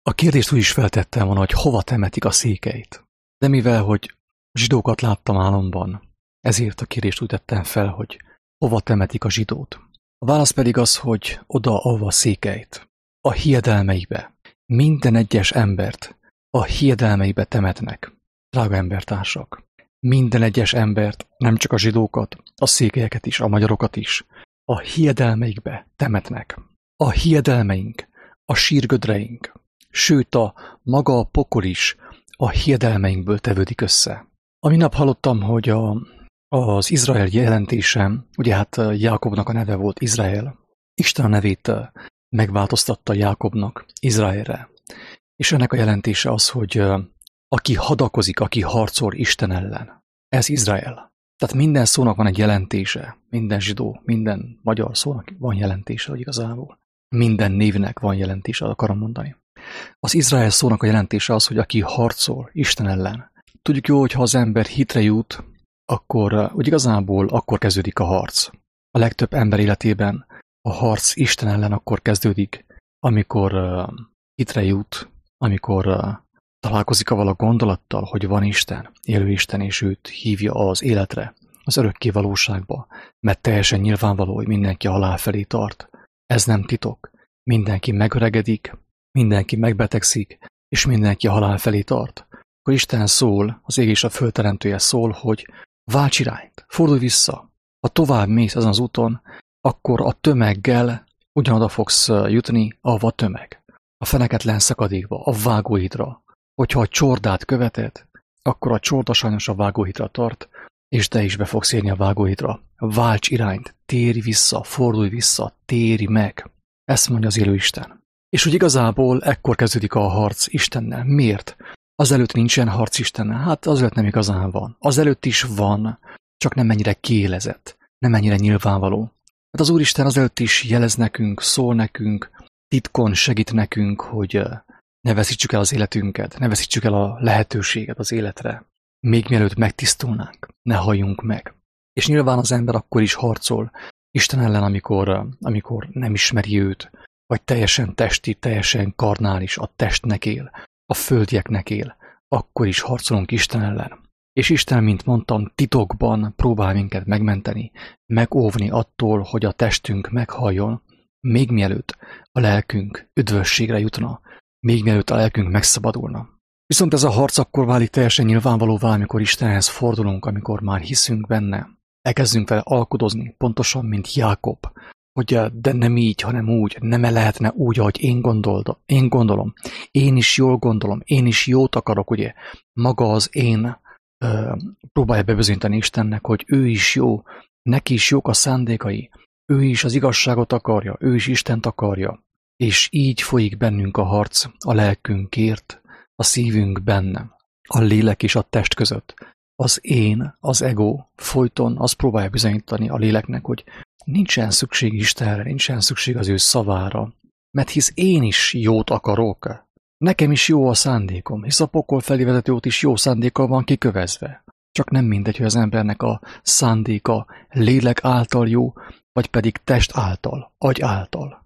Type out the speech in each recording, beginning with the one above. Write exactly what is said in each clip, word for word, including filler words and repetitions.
A kérdést úgy is feltettem volna, hogy hova temetik a székeit. De mivel, hogy zsidókat láttam álomban, ezért a kérdést úgy tettem fel, hogy hova temetik a zsidót. A válasz pedig az, hogy oda, ahova székeit, a hiedelmeibe. Minden egyes embert a hiedelmeibe temetnek, drága embertársak. Minden egyes embert, nem csak a zsidókat, a székelyeket is, a magyarokat is, a hiedelmeikbe temetnek. A hiedelmeink, a sírgödreink, sőt a maga a pokol is a hiedelmeinkből tevődik össze. A minap hallottam, hogy a, az Izrael jelentése, ugye hát Jákobnak a neve volt Izrael, Isten a nevét megváltoztatta Jákobnak Izraelre. És ennek a jelentése az, hogy aki hadakozik, aki harcol Isten ellen. Ez Izrael. Tehát minden szónak van egy jelentése, minden zsidó, minden magyar szónak van jelentése, hogy igazából. Minden névnek van jelentése, akarom mondani. Az Izrael szónak a jelentése az, hogy aki harcol Isten ellen. Tudjuk jó, hogy ha az ember hitre jut, akkor úgy igazából akkor kezdődik a harc. A legtöbb ember életében a harc Isten ellen akkor kezdődik, amikor uh, hitre jut, amikor uh, találkozik avval a gondolattal, hogy van Isten, élő Isten, és őt hívja az életre, az örökké valóságba, mert teljesen nyilvánvaló, hogy mindenki a halál felé tart. Ez nem titok. Mindenki megöregedik, mindenki megbetegszik, és mindenki a halál felé tart. Akkor Isten szól, az ég és a föld teremtője szól, hogy válts irányt, fordulj vissza. Ha tovább mész ezen az úton, akkor a tömeggel ugyanoda fogsz jutni, ahova a tömeg. A feneketlen szakadékba, a vágóhídra. Hogyha a csordát követed, akkor a csorda sajnos a vágóhídra tart, és te is be fogsz érni a vágóhídra. Válts irányt, térj vissza, fordulj vissza, térj meg. Ezt mondja az élő Isten. És úgy igazából ekkor kezdődik a harc Istennel. Miért? Azelőtt nincsen harc Istennel. Hát azelőtt nem igazán van. Azelőtt is van, csak nem ennyire kiélezett, nem ennyire nyilvánvaló. Hát az Úristen azelőtt is jelez nekünk, szól nekünk, titkon segít nekünk, hogy ne veszítsük el az életünket, ne veszítsük el a lehetőséget az életre. Még mielőtt megtisztulnánk, ne halljunk meg. És nyilván az ember akkor is harcol Isten ellen, amikor, amikor nem ismeri őt, vagy teljesen testi, teljesen karnális, a testnek él, a földieknek él, akkor is harcolunk Isten ellen. És Isten, mint mondtam, titokban próbál minket megmenteni, megóvni attól, hogy a testünk meghalljon, még mielőtt a lelkünk üdvösségre jutna, még mielőtt a lelkünk megszabadulna. Viszont ez a harc akkor válik teljesen nyilvánvalóvá, amikor Istenhez fordulunk, amikor már hiszünk benne. Elkezdünk vele alkudozni, pontosan, mint Jákob, hogy de nem így, hanem úgy, nem lehetne úgy, ahogy én, gondolda, én gondolom. Én is jól gondolom, én is jót akarok, ugye. Maga az én ö, próbálja bebizonyítani Istennek, hogy ő is jó, neki is jók a szándékai, ő is az igazságot akarja, ő is Istent akarja. És így folyik bennünk a harc a lelkünkért, a szívünk bennem, a lélek és a test között. Az én, az ego folyton azt próbálja bizonyítani a léleknek, hogy nincsen szükség Istenre, nincsen szükség az ő szavára, mert hisz én is jót akarok. Nekem is jó a szándékom, hisz a pokol felé vezető út is jó szándékkal van kikövezve. Csak nem mindegy, hogy az embernek a szándéka lélek által jó, vagy pedig test által, agy által.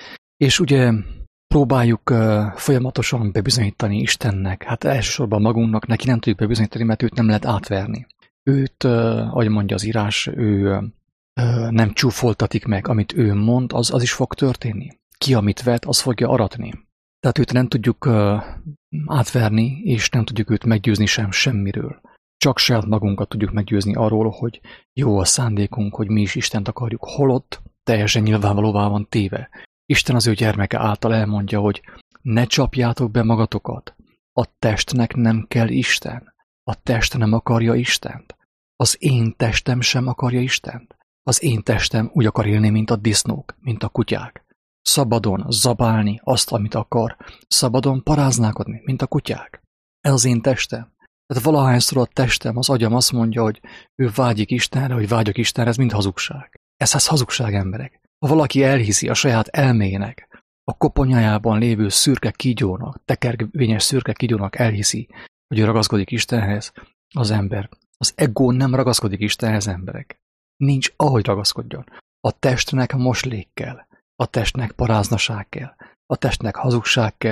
És ugye próbáljuk uh, folyamatosan bebizonyítani Istennek, hát elsősorban magunknak, neki nem tudjuk bebizonyítani, mert őt nem lehet átverni. Őt, uh, ahogy mondja az írás, ő uh, nem csúfoltatik meg, amit ő mond, az, az is fog történni. Ki, amit vet, az fogja aratni. Tehát őt nem tudjuk uh, átverni, és nem tudjuk őt meggyőzni sem semmiről. Csak saját magunkat tudjuk meggyőzni arról, hogy jó a szándékunk, hogy mi is Istent akarjuk, holott teljesen nyilvánvalóvá van téve. Isten az ő gyermeke által elmondja, hogy ne csapjátok be magatokat. A testnek nem kell Isten. A test nem akarja Istent. Az én testem sem akarja Istent. Az én testem úgy akar élni, mint a disznók, mint a kutyák. Szabadon zabálni azt, amit akar. Szabadon paráználkodni, mint a kutyák. Ez az én testem. Tehát valahányszor a testem, az agyam azt mondja, hogy ő vágyik Istenre, hogy vágyok Istenre, ez mind hazugság. Ez az hazugság, emberek. Ha valaki elhiszi a saját elmének, a koponyájában lévő szürke kígyónak, tekervényes szürke kígyónak elhiszi, hogy ő ragaszkodik Istenhez, az ember, az ego nem ragaszkodik Istenhez, emberek. Nincs ahogy ragaszkodjon. A testnek moslék kell, a testnek paráznaság kell, a testnek hazugság kell,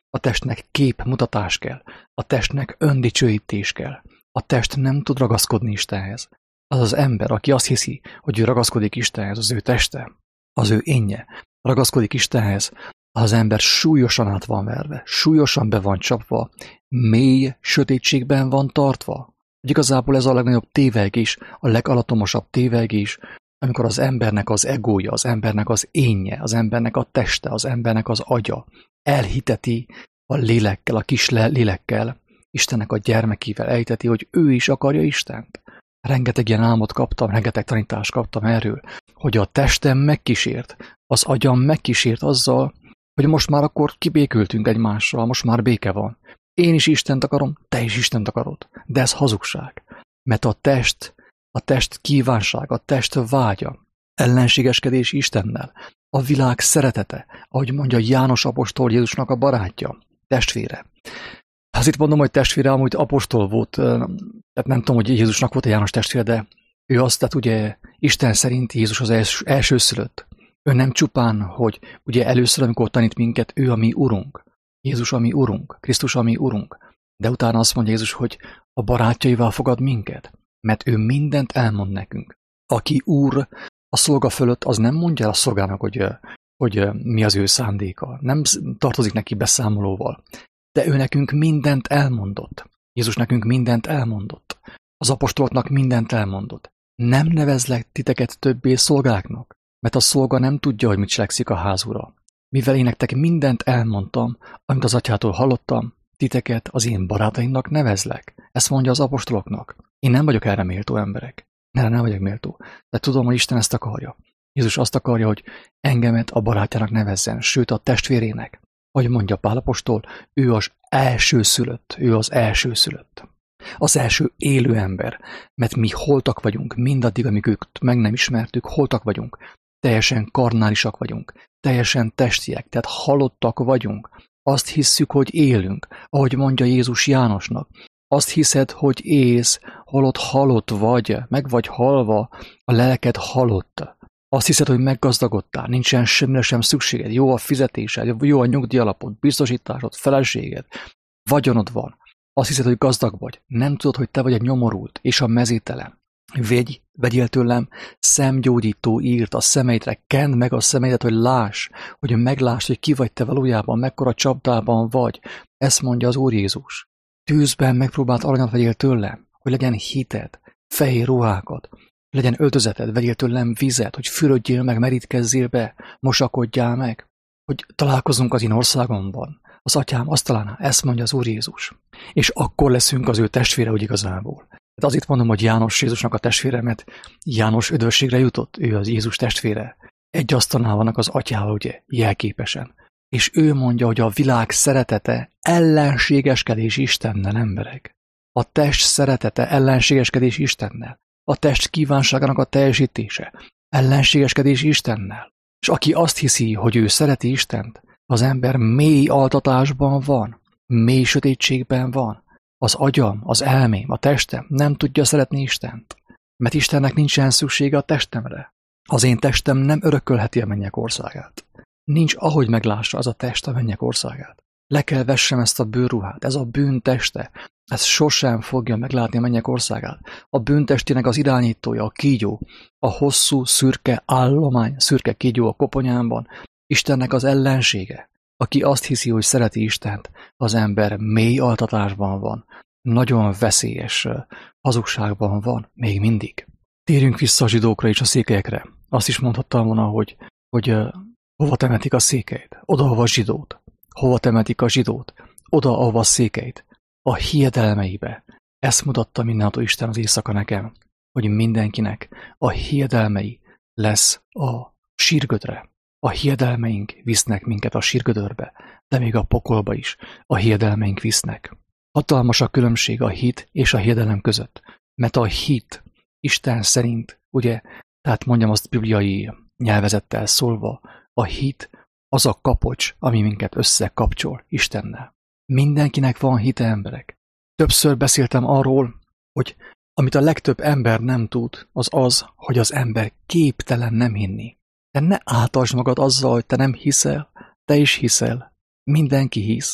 A testnek képmutatás kell. A testnek öndicsőítés kell. A test nem tud ragaszkodni Istenhez. Az az ember, aki azt hiszi, hogy ő ragaszkodik Istenhez, az ő teste, az ő énje, ragaszkodik Istenhez, az ember súlyosan át van verve, súlyosan be van csapva, mély sötétségben van tartva. Hogy igazából ez a legnagyobb tévegés, a legalatomosabb tévegés, amikor az embernek az egója, az embernek az énje, az embernek a teste, az embernek az agya elhiteti a lélekkel, a kis lélekkel, Istennek a gyermekével elhiteti, hogy ő is akarja Istent. Rengeteg ilyen álmot kaptam, rengeteg tanítást kaptam erről, hogy a testem megkísért, az agyam megkísért azzal, hogy most már akkor kibékültünk egymással, most már béke van. Én is Istent akarom, te is Istent akarod. De ez hazugság. Mert a test, a test kívánság, a test vágya, ellenségeskedés Istennel, a világ szeretete, ahogy mondja János apostol, Jézusnak a barátja, testvére. Hát itt mondom, hogy testvére, amúgy apostol volt, tehát nem tudom, hogy Jézusnak volt a János testvére, de ő azt, tehát ugye Isten szerint Jézus az els, elsőszülött. Ő nem csupán, hogy ugye először, amikor tanít minket, ő a mi urunk. Jézus a mi urunk, Krisztus a mi urunk. De utána azt mondja Jézus, hogy a barátjaival fogad minket, mert ő mindent elmond nekünk. Aki úr a szolga fölött, az nem mondja el a szolgának, hogy, hogy mi az ő szándéka. Nem tartozik neki beszámolóval. De ő nekünk mindent elmondott. Jézus nekünk mindent elmondott. Az apostoloknak mindent elmondott. Nem nevezlek titeket többé szolgáknak, mert a szolga nem tudja, hogy mit cselekszik a házura. Mivel én nektek mindent elmondtam, amit az atyától hallottam, titeket az én barátaimnak nevezlek. Ezt mondja az apostoloknak. Én nem vagyok erre méltó emberek. Nem, nem vagyok méltó. De tudom, hogy Isten ezt akarja. Jézus azt akarja, hogy engemet a barátjának nevezzen, sőt a testvérének. Ahogy mondja Pál apostol, ő az elsőszülött, ő az elsőszülött. Az első élő ember, mert mi holtak vagyunk, mindaddig, amíg őt meg nem ismertük, holtak vagyunk. Teljesen karnálisak vagyunk, teljesen testiek, tehát halottak vagyunk. Azt hisszük, hogy élünk, ahogy mondja Jézus Jánosnak. Azt hiszed, hogy élsz, holott halott vagy, meg vagy halva, a lelked halott. Azt hiszed, hogy meggazdagodtál, nincsen semmire sem szükséged, jó a fizetésed, jó a nyugdíjalapod, biztosításod, feleséged, vagyonod van. Azt hiszed, hogy gazdag vagy, nem tudod, hogy te vagy egy nyomorult és a mezítelen. Vegy, vegyél tőlem szemgyógyító írt a szemeidre, kend meg a szemeidet, hogy láss, hogy meglásd, hogy ki vagy te valójában, mekkora csapdában vagy. Ezt mondja az Úr Jézus. Tűzben megpróbált aranyat vegyél tőlem, hogy legyen hited, fehér ruhákat, legyen öltözeted, vegyél tőlem vizet, hogy fürödjél meg, merítkezzél be, mosakodjál meg, hogy találkozunk az én országomban. Az atyám asztalánál, ezt mondja az Úr Jézus. És akkor leszünk az ő testvére, úgy igazából. Hát azért mondom, hogy János Jézusnak a testvére, mert János üdvösségre jutott, ő az Jézus testvére. Egy asztalnál vannak az atyával, ugye, jelképesen. És ő mondja, hogy a világ szeretete ellenségeskedés Istennel, emberek. A test szeretete ellenségeskedés Istennel. A test kívánságának a teljesítése ellenségeskedés Istennel. És aki azt hiszi, hogy ő szereti Istent, az ember mély altatásban van, mély sötétségben van. Az agyam, az elmém, a testem nem tudja szeretni Istent, mert Istennek nincsen szüksége a testemre. Az én testem nem örökölheti a mennyek országát. Nincs, ahogy meglássa az a test a mennyek országát. Le kell vessem ezt a bőrruhát, ez a bűn teste, ez sosem fogja meglátni a mennyek országát. A bűntestének az irányítója, a kígyó, a hosszú, szürke állomány, szürke kígyó a koponyámban, Istennek az ellensége. Aki azt hiszi, hogy szereti Istent, az ember mély altatásban van, nagyon veszélyes hazugságban van, még mindig. Térjünk vissza a zsidókra és a székelyekre. Azt is mondhattam volna, hogy, hogy uh, hova temetik a székelyt, oda, ahova a zsidót. Hova temetik a zsidót, oda, ahova a székelyt. A hiedelmeibe. Ezt mutatta mindenható Isten az éjszaka nekem, hogy mindenkinek a hiedelmei lesz a sírgödre. A hiedelmeink visznek minket a sírgödörbe, de még a pokolba is a hiedelmeink visznek. Hatalmas a különbség a hit és a hiedelem között, mert a hit Isten szerint, ugye, tehát mondjam azt bibliai nyelvezettel szólva, a hit az a kapocs, ami minket összekapcsol Istennel. Mindenkinek van hite, emberek. Többször beszéltem arról, hogy amit a legtöbb ember nem tud, az az, hogy az ember képtelen nem hinni. De ne áltasd magad azzal, hogy te nem hiszel, te is hiszel. Mindenki hisz.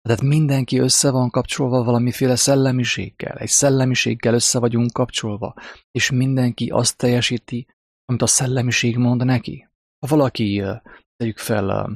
Tehát mindenki össze van kapcsolva valamiféle szellemiséggel, egy szellemiséggel össze vagyunk kapcsolva, és mindenki azt teljesíti, amit a szellemiség mond neki. Ha valaki, tegyük fel,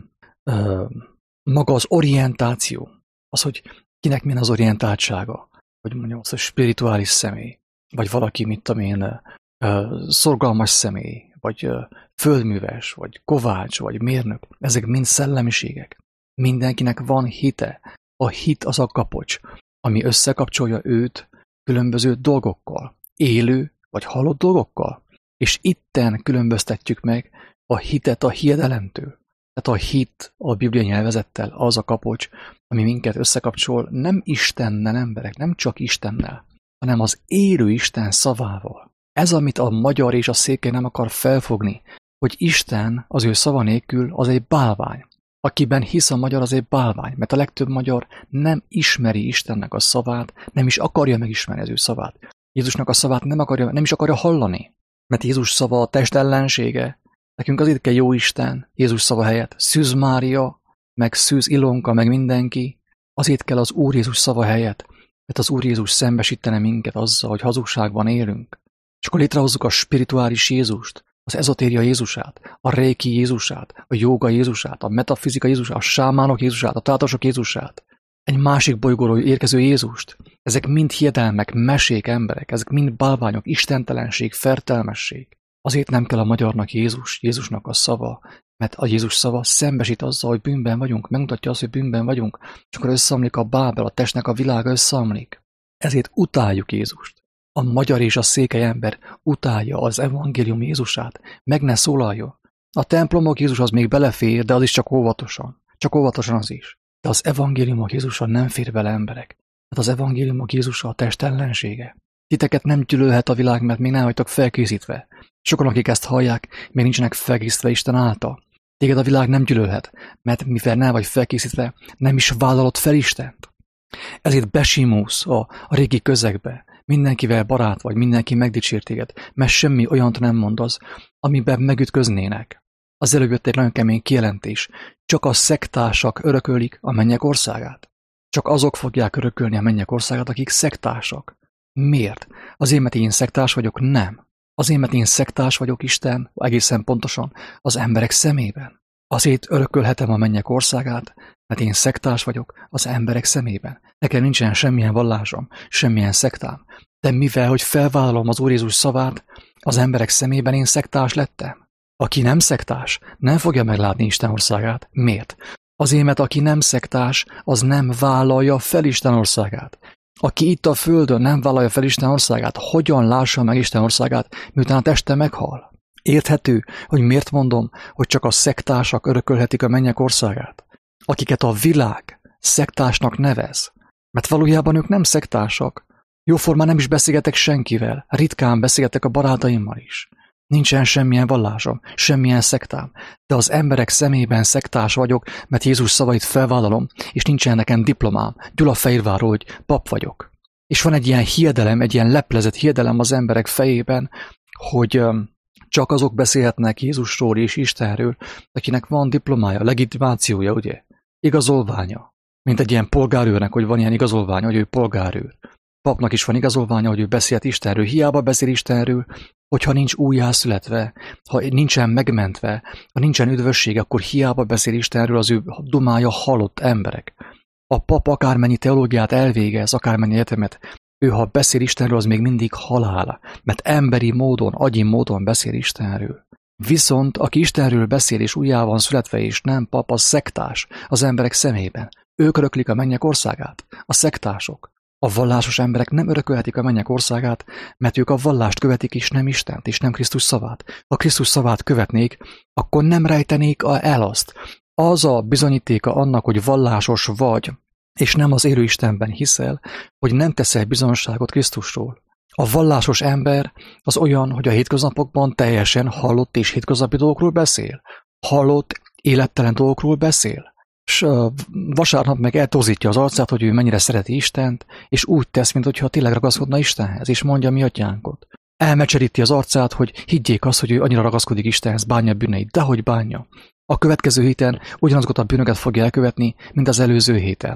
maga az orientáció, az, hogy kinek milyen az orientáltsága, hogy mondjam azt, hogy spirituális személy, vagy valaki, mit tudom én, szorgalmas személy, vagy földműves, vagy kovács, vagy mérnök, ezek mind szellemiségek. Mindenkinek van hite. A hit az a kapocs, ami összekapcsolja őt különböző dolgokkal, élő vagy halott dolgokkal. És itten különböztetjük meg a hitet a hiedelemtől. Tehát a hit a bibliai nyelvezettel az a kapocs, ami minket összekapcsol nem Istennel, emberek, nem csak Istennel, hanem az élő Isten szavával. Ez, amit a magyar és a székely nem akar felfogni, hogy Isten az ő szava nélkül az egy bálvány. Akiben hisz a magyar, az egy bálvány, mert a legtöbb magyar nem ismeri Istennek a szavát, nem is akarja megismerni az ő szavát. Jézusnak a szavát nem, akarja, nem is akarja hallani, mert Jézus szava a test ellensége. Nekünk azért kell jó Isten, Jézus szava helyett Szűz Mária, meg Szűz Ilonka, meg mindenki. Azért kell az Úr Jézus szava helyett, mert az Úr Jézus szembesítene minket azzal, hogy hazugságban élünk. És akkor létrehozzuk a spirituális Jézust, az ezotéria Jézusát, a réki Jézusát, a jóga Jézusát, a metafizika Jézusát, a sámánok Jézusát, a tátosok Jézusát, egy másik bolygóról érkező Jézust. Ezek mind hiedelmek, mesék, emberek, ezek mind bálványok, istentelenség, fertelmesség. Azért nem kell a magyarnak Jézus, Jézusnak a szava, mert a Jézus szava szembesít azzal, hogy bűnben vagyunk, megmutatja azt, hogy bűnben vagyunk, és akkor összeomlik a Bábel, a testnek a világa összeomlik. Ezért utáljuk Jézust. A magyar és a székely ember utálja az evangélium Jézusát, meg ne szólaljon. A templomok Jézus az még belefér, de az is csak óvatosan. Csak óvatosan az is. De az evangéliumok Jézusa nem fér bele, emberek. Hát az evangéliumok Jézusa a test ellensége. Titeket nem gyűlölhet a világ, mert még nem vagytok felkészítve. Sokan, akik ezt hallják, még nincsenek felkészítve Isten által. Téged a világ nem gyűlölhet, mert mivel nem vagy felkészítve, nem is vállalod fel Istent. Ezért besimulsz a, a régi közegbe, mindenkivel barát vagy, mindenki megdicsír téged, mert semmi olyant nem mondasz, amiben megütköznének. Az előbb jött egy nagyon kemény kijelentés. Csak a szektársak örökölik a mennyek országát. Csak azok fogják örökölni a mennyek országát, akik szektársak. Miért? Azért, mert én szektárs vagyok? Nem. Azért, mert én szektárs vagyok Isten, egészen pontosan, az emberek szemében. Azért örökölhetem a mennyek országát, mert én szektárs vagyok az emberek szemében. Nekem nincsen semmilyen vallásom, semmilyen szektám. De mivel, hogy felvállalom az Úr Jézus szavát, az emberek szemében én szektárs lettem. Aki nem szektárs, nem fogja meglátni Isten országát. Miért? Azért, mert aki nem szektárs, az nem vállalja fel Isten országát. Aki itt a földön nem vállalja fel Isten országát, hogyan lássa meg Isten országát, miután a teste meghal? Érthető, hogy miért mondom, hogy csak a szektársak örökölhetik a mennyek országát? Akiket a világ szektársnak nevez. Mert valójában ők nem szektársak. Jóformán nem is beszélgetek senkivel, ritkán beszélgetek a barátaimmal is. Nincsen semmilyen vallásom, semmilyen szektám, de az emberek szemében szektárs vagyok, mert Jézus szavait felvállalom, és nincsen nekem diplomám, Gyulafehérvárról, hogy pap vagyok. És van egy ilyen hiedelem, egy ilyen leplezett hiedelem az emberek fejében, hogy csak azok beszélhetnek Jézusról és Istenről, akinek van diplomája, legitimációja, ugye? Igazolványa. Mint egy ilyen polgárőrnek, hogy van ilyen igazolványa, hogy ő polgárőr. Papnak is van igazolványa, hogy ő beszélt Istenről. Hiába beszél Istenről, hogyha nincs újjászületve, ha nincsen megmentve, ha nincsen üdvösség, akkor hiába beszél Istenről, az ő dumája halott emberek. A pap akármennyi teológiát elvégez, akármennyi egyetemet, ő ha beszél Istenről, az még mindig halál, mert emberi módon, agyi módon beszél Istenről. Viszont aki Istenről beszél és újjá van születve és nem pap, az szektás az emberek szemében. Ők öröklik a mennyek országát, a szektások. A vallásos emberek nem örökölhetik a mennyek országát, mert ők a vallást követik és nem Istent, és nem Krisztus szavát. Ha Krisztus szavát követnék, akkor nem rejtenék el azt. Az a bizonyítéka annak, hogy vallásos vagy, és nem az élő Istenben hiszel, hogy nem teszel bizonyságot Krisztusról. A vallásos ember az olyan, hogy a hétköznapokban teljesen halott és hétköznapi dolgokról beszél. Halott, élettelen dolgokról beszél. És vasárnap meg eltozítja az arcát, hogy ő mennyire szereti Istent, és úgy tesz, mintha tényleg ragaszkodna Istenhez, és mondja mi atyánkot. Elmecseríti az arcát, hogy higgyék azt, hogy ő annyira ragaszkodik Istenhez, bánja bűneit, dehogy bánja. A következő héten ugyanazokat a bűnöket fogja elkövetni, mint az előző héten.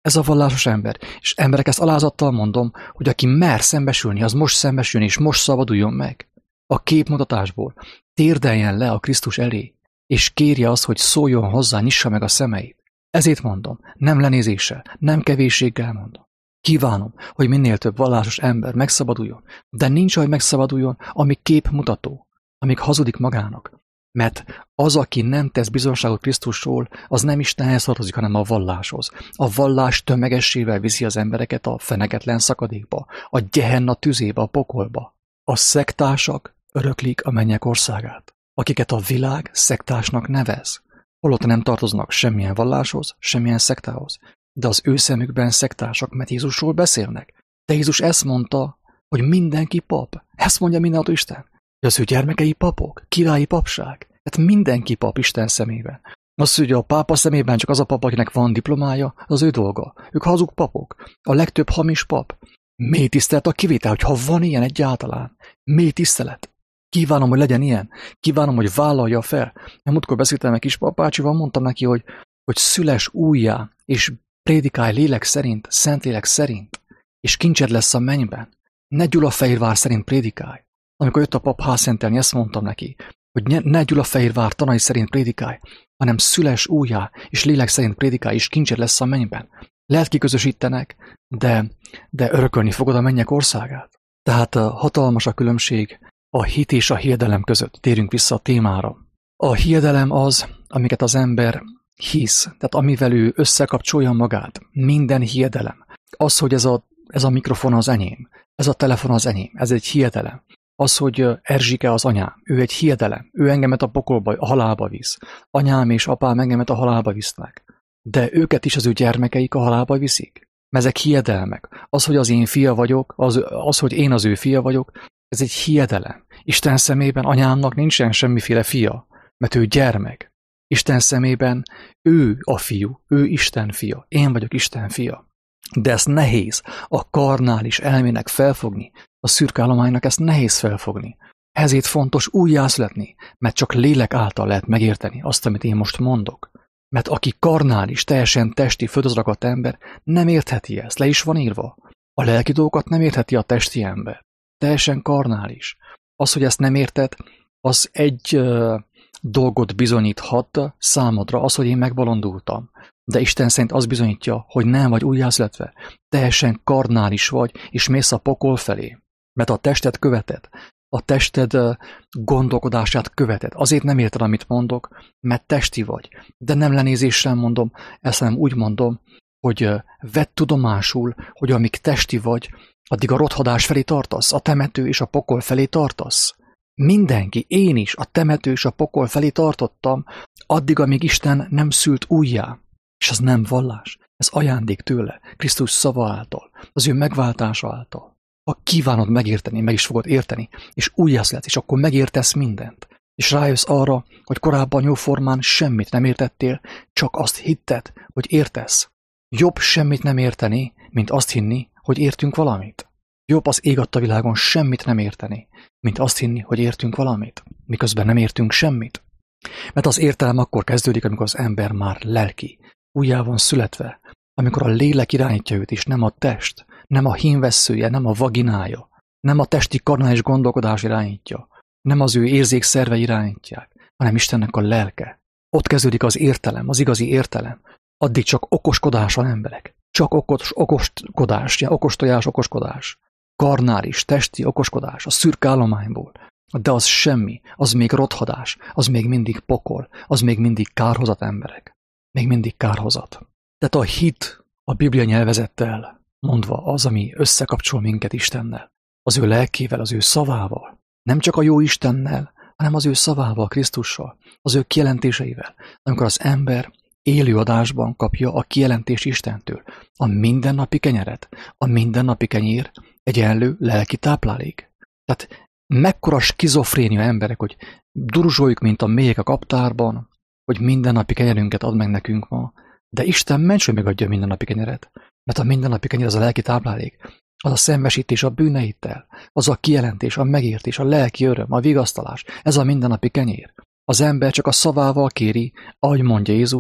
Ez a vallásos ember. És emberek, ezt alázattal mondom, hogy aki mer szembesülni, az most szembesülni, és most szabaduljon meg. A képmutatásból térdeljen le a Krisztus elé, és kérje azt, hogy szóljon hozzá, nyissa meg a szemeit. Ezért mondom, nem lenézéssel, nem kevésséggel mondom. Kívánom, hogy minél több vallásos ember megszabaduljon, de nincs, hogy megszabaduljon, amíg képmutató, amíg hazudik magának. Mert az, aki nem tesz bizonságot Krisztusról, az nem Istenhez tartozik, hanem a valláshoz. A vallás tömegessével viszi az embereket a feneketlen szakadékba, a Gehenna tüzébe, a pokolba. A szektásak öröklik a mennyek országát, akiket a világ szektásnak nevez. Holott nem tartoznak semmilyen valláshoz, semmilyen szektához. De az ő szemükben szektásak, mert Jézusról beszélnek. De Jézus ezt mondta, hogy mindenki pap. Ezt mondja mindenható Isten. Az ő gyermekei papok, királyi papság. Tehát mindenki pap Isten szemében. Az, hogy a pápa szemében csak az a pap, akinek van diplomája, az ő dolga. Ők hazug papok. A legtöbb hamis pap. Mély tisztelet a kivétel, hogy ha van ilyen egyáltalán. Mély tisztelet. Kívánom, hogy legyen ilyen. Kívánom, hogy vállalja fel. Én múltkor beszéltem egy kis papácsival, mondtam neki, hogy, hogy szüles újjá, és prédikálj lélek szerint, szent lélek szerint, és kincsed lesz a mennyben. Ne Gyulafehérvár szerint prédikálj. Amikor jött a pap házszentelni, ezt mondtam neki, hogy ne Gyulafehérvár tanai szerint prédikálj, hanem szüles újjá, és lélek szerint prédikálj, és kincsed lesz a mennyben. Lehet kiközösítenek, de, de örökölni fogod a mennyek országát. Tehát hatalmas a különbség a hit és a hiedelem között. Térjünk vissza a témára. A hiedelem az, amiket az ember hisz, tehát amivel ő összekapcsolja magát. Minden hiedelem. Az, hogy ez a, ez a mikrofon az enyém, ez a telefon az enyém, ez egy hiedelem. Az, hogy Erzsike az anyám, ő egy hiedelem, ő engemet a pokolba, a halálba visz. Anyám és apám engemet a halálba visznek. De őket is az ő gyermekeik a halálba viszik. Ezek hiedelmek. Az, hogy az én fia vagyok, az, az, hogy én az ő fia vagyok, ez egy hiedelem. Isten szemében anyámnak nincsen semmiféle fia, mert ő gyermek. Isten szemében ő a fiú, ő Isten fia, én vagyok Isten fia. De ezt nehéz a karnális elmének felfogni, a szürkállománynak ezt nehéz felfogni. Ezért fontos újjászületni, mert csak lélek által lehet megérteni azt, amit én most mondok. Mert aki karnális, teljesen testi, földhöz ragadt ember, nem értheti ezt, le is van írva. A lelki dolgokat nem értheti a testi ember. Teljesen karnális. Az, hogy ezt nem érted, az egy uh, dolgot bizonyíthat számodra, az, hogy én megbolondultam. De Isten szerint az bizonyítja, hogy nem vagy újjászületve, teljesen karnális vagy, és mész a pokol felé. Mert a tested követed, a tested uh, gondolkodását követed. Azért nem érted, amit mondok, mert testi vagy. De nem lenézéssel mondom, ezt nem úgy mondom, hogy uh, vedd tudomásul, hogy amíg testi vagy, addig a rothadás felé tartasz, a temető és a pokol felé tartasz. Mindenki, én is a temető és a pokol felé tartottam, addig, amíg Isten nem szült újjá. És az nem vallás, ez ajándék tőle, Krisztus szava által, az ő megváltása által. Ha kívánod megérteni, meg is fogod érteni, és újjászületsz, és akkor megértesz mindent. És rájössz arra, hogy korábban jóformán semmit nem értettél, csak azt hitted, hogy értesz. Jobb semmit nem érteni, mint azt hinni, hogy értünk valamit. Jobb az ég adta világon semmit nem érteni, mint azt hinni, hogy értünk valamit, miközben nem értünk semmit. Mert az értelem akkor kezdődik, amikor az ember már lelki, újjá van születve, amikor a lélek irányítja őt is, nem a test, nem a hímvesszője, nem a vaginája, nem a testi karnális gondolkodás irányítja, nem az ő érzékszerve irányítják, hanem Istennek a lelke. Ott kezdődik az értelem, az igazi értelem. Addig csak okoskodás van, emberek. Csak okos, okoskodás, ja, okostojás, okoskodás. Karnális, testi okoskodás, a szürke állományból. De az semmi, az még rothadás, az még mindig pokol, az még mindig kárhozat, emberek. Még mindig kárhozat. Tehát a hit a Biblia nyelvezettel mondva az, ami összekapcsol minket Istennel, az ő lelkével, az ő szavával. Nem csak a jó Istennel, hanem az ő szavával, Krisztussal, az ő kijelentéseivel. Amikor az ember élő adásban kapja a kijelentést Istentől, a mindennapi kenyeret, a mindennapi kenyér egyenlő lelki táplálék. Tehát mekkora skizofrénia, emberek, hogy durzsoljuk, mint a mélyek a kaptárban, hogy mindennapi kenyerünket ad meg nekünk ma, de Isten ments, hogy megadja a mindennapi kenyeret, mert a mindennapi kenyer az a lelki táplálék, az a szembesítés a bűneittel, az a kijelentés, a megértés, a lelki öröm, a vigasztalás, ez a mindennapi kenyér. Az ember csak a szavával kéri, ahogy mondja Jézus,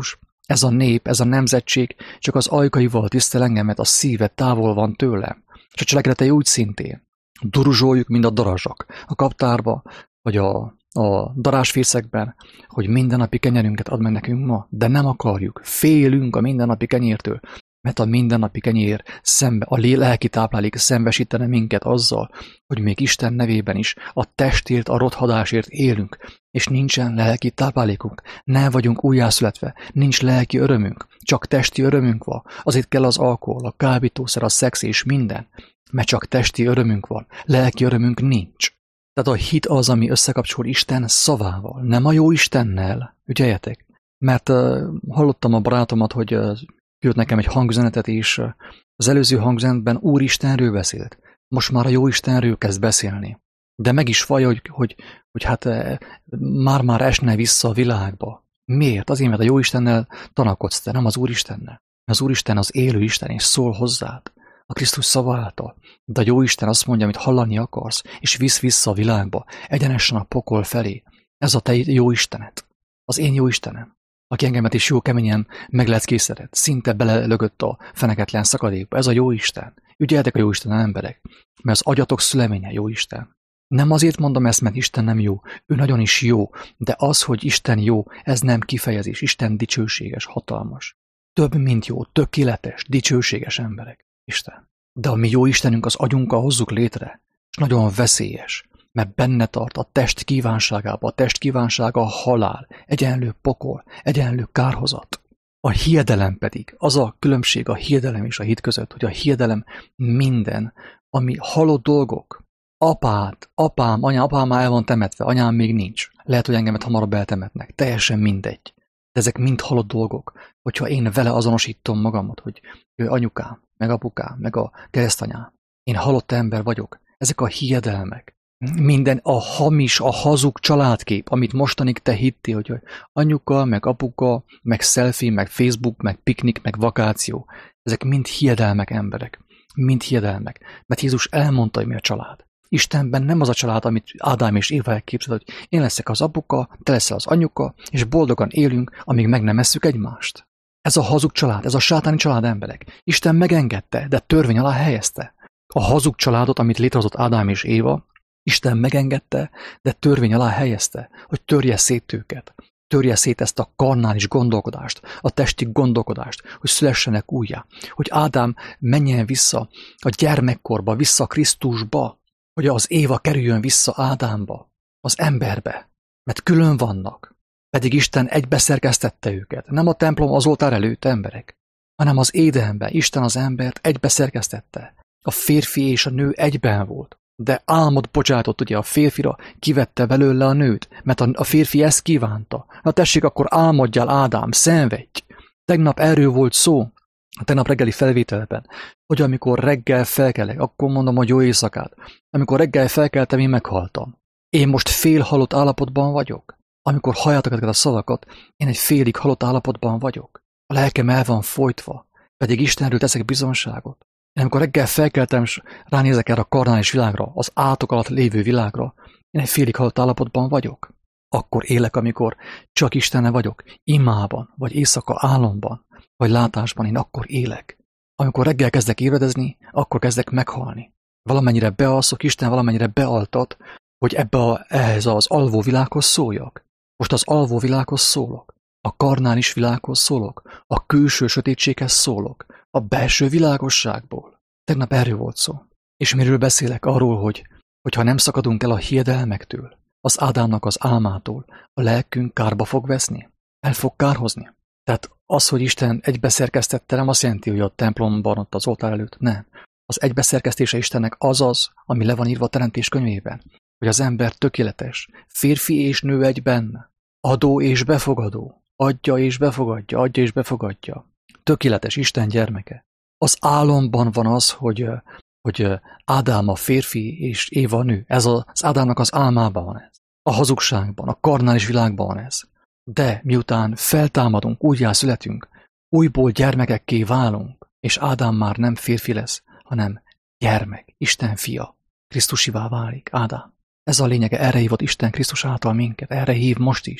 Ez a nép, ez a nemzetség csak az ajkaival tisztel engem, mert a szíve távol van tőlem. És a cselekedetei úgy szintén. Duruzsoljuk, mint a darazsak a kaptárba, vagy a, a darásfészekben, hogy mindennapi kenyerünket ad meg nekünk ma, de nem akarjuk. Félünk a mindennapi kenyértől, mert a mindennapi kenyér szembe, a lelki táplálék szembesítene minket azzal, hogy még Isten nevében is a testért, a rothadásért élünk, és nincsen lelki táplálékunk, nem vagyunk újjászületve, nincs lelki örömünk, csak testi örömünk van, azért kell az alkohol, a kábítószer, a szex és minden, mert csak testi örömünk van, lelki örömünk nincs. Tehát a hit az, ami összekapcsol Isten szavával, nem a jó Istennel, ügyeljetek, mert uh, hallottam a barátomat, hogy uh, küldött nekem egy hangüzenetet, és uh, az előző hangüzenetben Úristenről beszélt, most már a jó Istenről kezd beszélni. De meg is vallja, hogy, hogy, hogy hát uh, már-már esne vissza a világba. Miért? Azért, mert a jó Istennel tanakodsz te, nem az Úristennel. Az Úristen az élő Isten, és szól hozzád a Krisztus szava által. De a jó Isten azt mondja, amit hallani akarsz, és visz vissza a világba, egyenesen a pokol felé. Ez a te jó Istenet. Az én jó Istenem, aki engemet is jó keményen megleckészedett, szinte belelögött a feneketlen szakadékba. Ez a jó Isten. Ügyeljetek a jó Isten emberek, mert az agyatok szüleménye jó Isten. Nem azért mondom ezt, mert Isten nem jó, ő nagyon is jó, de az, hogy Isten jó, ez nem kifejezés, Isten dicsőséges, hatalmas. Több, mint jó, tökéletes, dicsőséges emberek. Isten. De a mi jó Istenünk az agyunkkal hozzuk létre, és nagyon veszélyes, mert benne tart a test kívánságába, a test kívánsága a halál, egyenlő pokol, egyenlő kárhozat. A hiedelem pedig, az a különbség a hiedelem és a hit között, hogy a hiedelem minden, ami halott dolgok. Apád, apám, anya, apám már el van temetve, anyám még nincs. Lehet, hogy engemet hamarabb eltemetnek, teljesen mindegy. De ezek mind halott dolgok. Hogyha én vele azonosítom magamat, hogy ő anyukám, meg apukám, meg a keresztanyám, én halott ember vagyok. Ezek a hiedelmek. Minden a hamis, a hazug családkép, amit mostanig te hittél, hogy anyuka, meg apuka, meg selfie, meg Facebook, meg piknik, meg vakáció. Ezek mind hiedelmek emberek. Mind hiedelmek. Mert Jézus elmondta, hogy mi a család. Istenben nem az a család, amit Ádám és Éva elképzelt, hogy én leszek az apuka, te leszel az anyuka, és boldogan élünk, amíg meg nem esszük egymást. Ez a hazug család, ez a sátáni család emberek. Isten megengedte, de törvény alá helyezte. A hazug családot, amit létrehozott Ádám és Éva, Isten megengedte, de törvény alá helyezte, hogy törje szét őket. Törje szét ezt a karnális gondolkodást, a testi gondolkodást, hogy szülessenek újjá, hogy Ádám menjen vissza a gyermekkorba, vissza Krisztusba, hogy az Éva kerüljön vissza Ádámba, az emberbe, mert külön vannak, pedig Isten egybeszerkesztette őket, nem a templom az oltár előtt emberek, hanem az Édenben Isten az embert egybeszerkesztette. A férfi és a nő egyben volt, de álmot bocsátott ugye a férfira, kivette belőle a nőt, mert a férfi ezt kívánta. Na tessék, akkor álmodjál, Ádám, szenvedj! Tegnap erről volt szó, a tegnap reggeli felvételben, hogy amikor reggel felkelek, akkor mondom, hogy jó éjszakát. Amikor reggel felkeltem, én meghaltam. Én most fél halott állapotban vagyok. Amikor halljátok ezeket a szavakat, én egy félig halott állapotban vagyok. A lelkem el van folytva, pedig Istenről teszek bizonságot. Én amikor reggel felkeltem, és ránézek erre a karnális világra, az átok alatt lévő világra, én egy félig halott állapotban vagyok. Akkor élek, amikor csak Istenne vagyok, imában, vagy éjszaka álomban, vagy látásban, én akkor élek. Amikor reggel kezdek ébredezni, akkor kezdek meghalni. Valamennyire bealszok, Isten valamennyire bealtat, hogy ebbe a, ehhez az alvó világhoz szóljak. Most az alvó világhoz szólok, a karnális világhoz szólok, a külső sötétséghez szólok, a belső világosságból. Tegnap erről volt szó. És miről beszélek? Arról, hogy, hogy ha nem szakadunk el a hiedelmektől, az Ádámnak az álmától, a lelkünk kárba fog veszni, el fog kárhozni. Tehát az, hogy Isten egybeszerkesztette, nem azt jelenti, hogy a templomban, ott az oltár előtt, nem. Az egybeszerkesztése Istennek az az, ami le van írva a teremtés könyvében, hogy az ember tökéletes, férfi és nő egyben, adó és befogadó, adja és befogadja, adja és befogadja. Tökéletes Isten gyermeke. Az álomban van az, hogy, hogy Ádám a férfi és Éva a nő. Ez az Ádámnak az álmában van ez. A hazugságban, a karnális világban van ez. De miután feltámadunk, újjászületünk, újból gyermekekké válunk, és Ádám már nem férfi lesz, hanem gyermek, Isten fia. Krisztusivá válik, Ádám. Ez a lényege, erre hívott Isten Krisztus által minket, erre hív most is.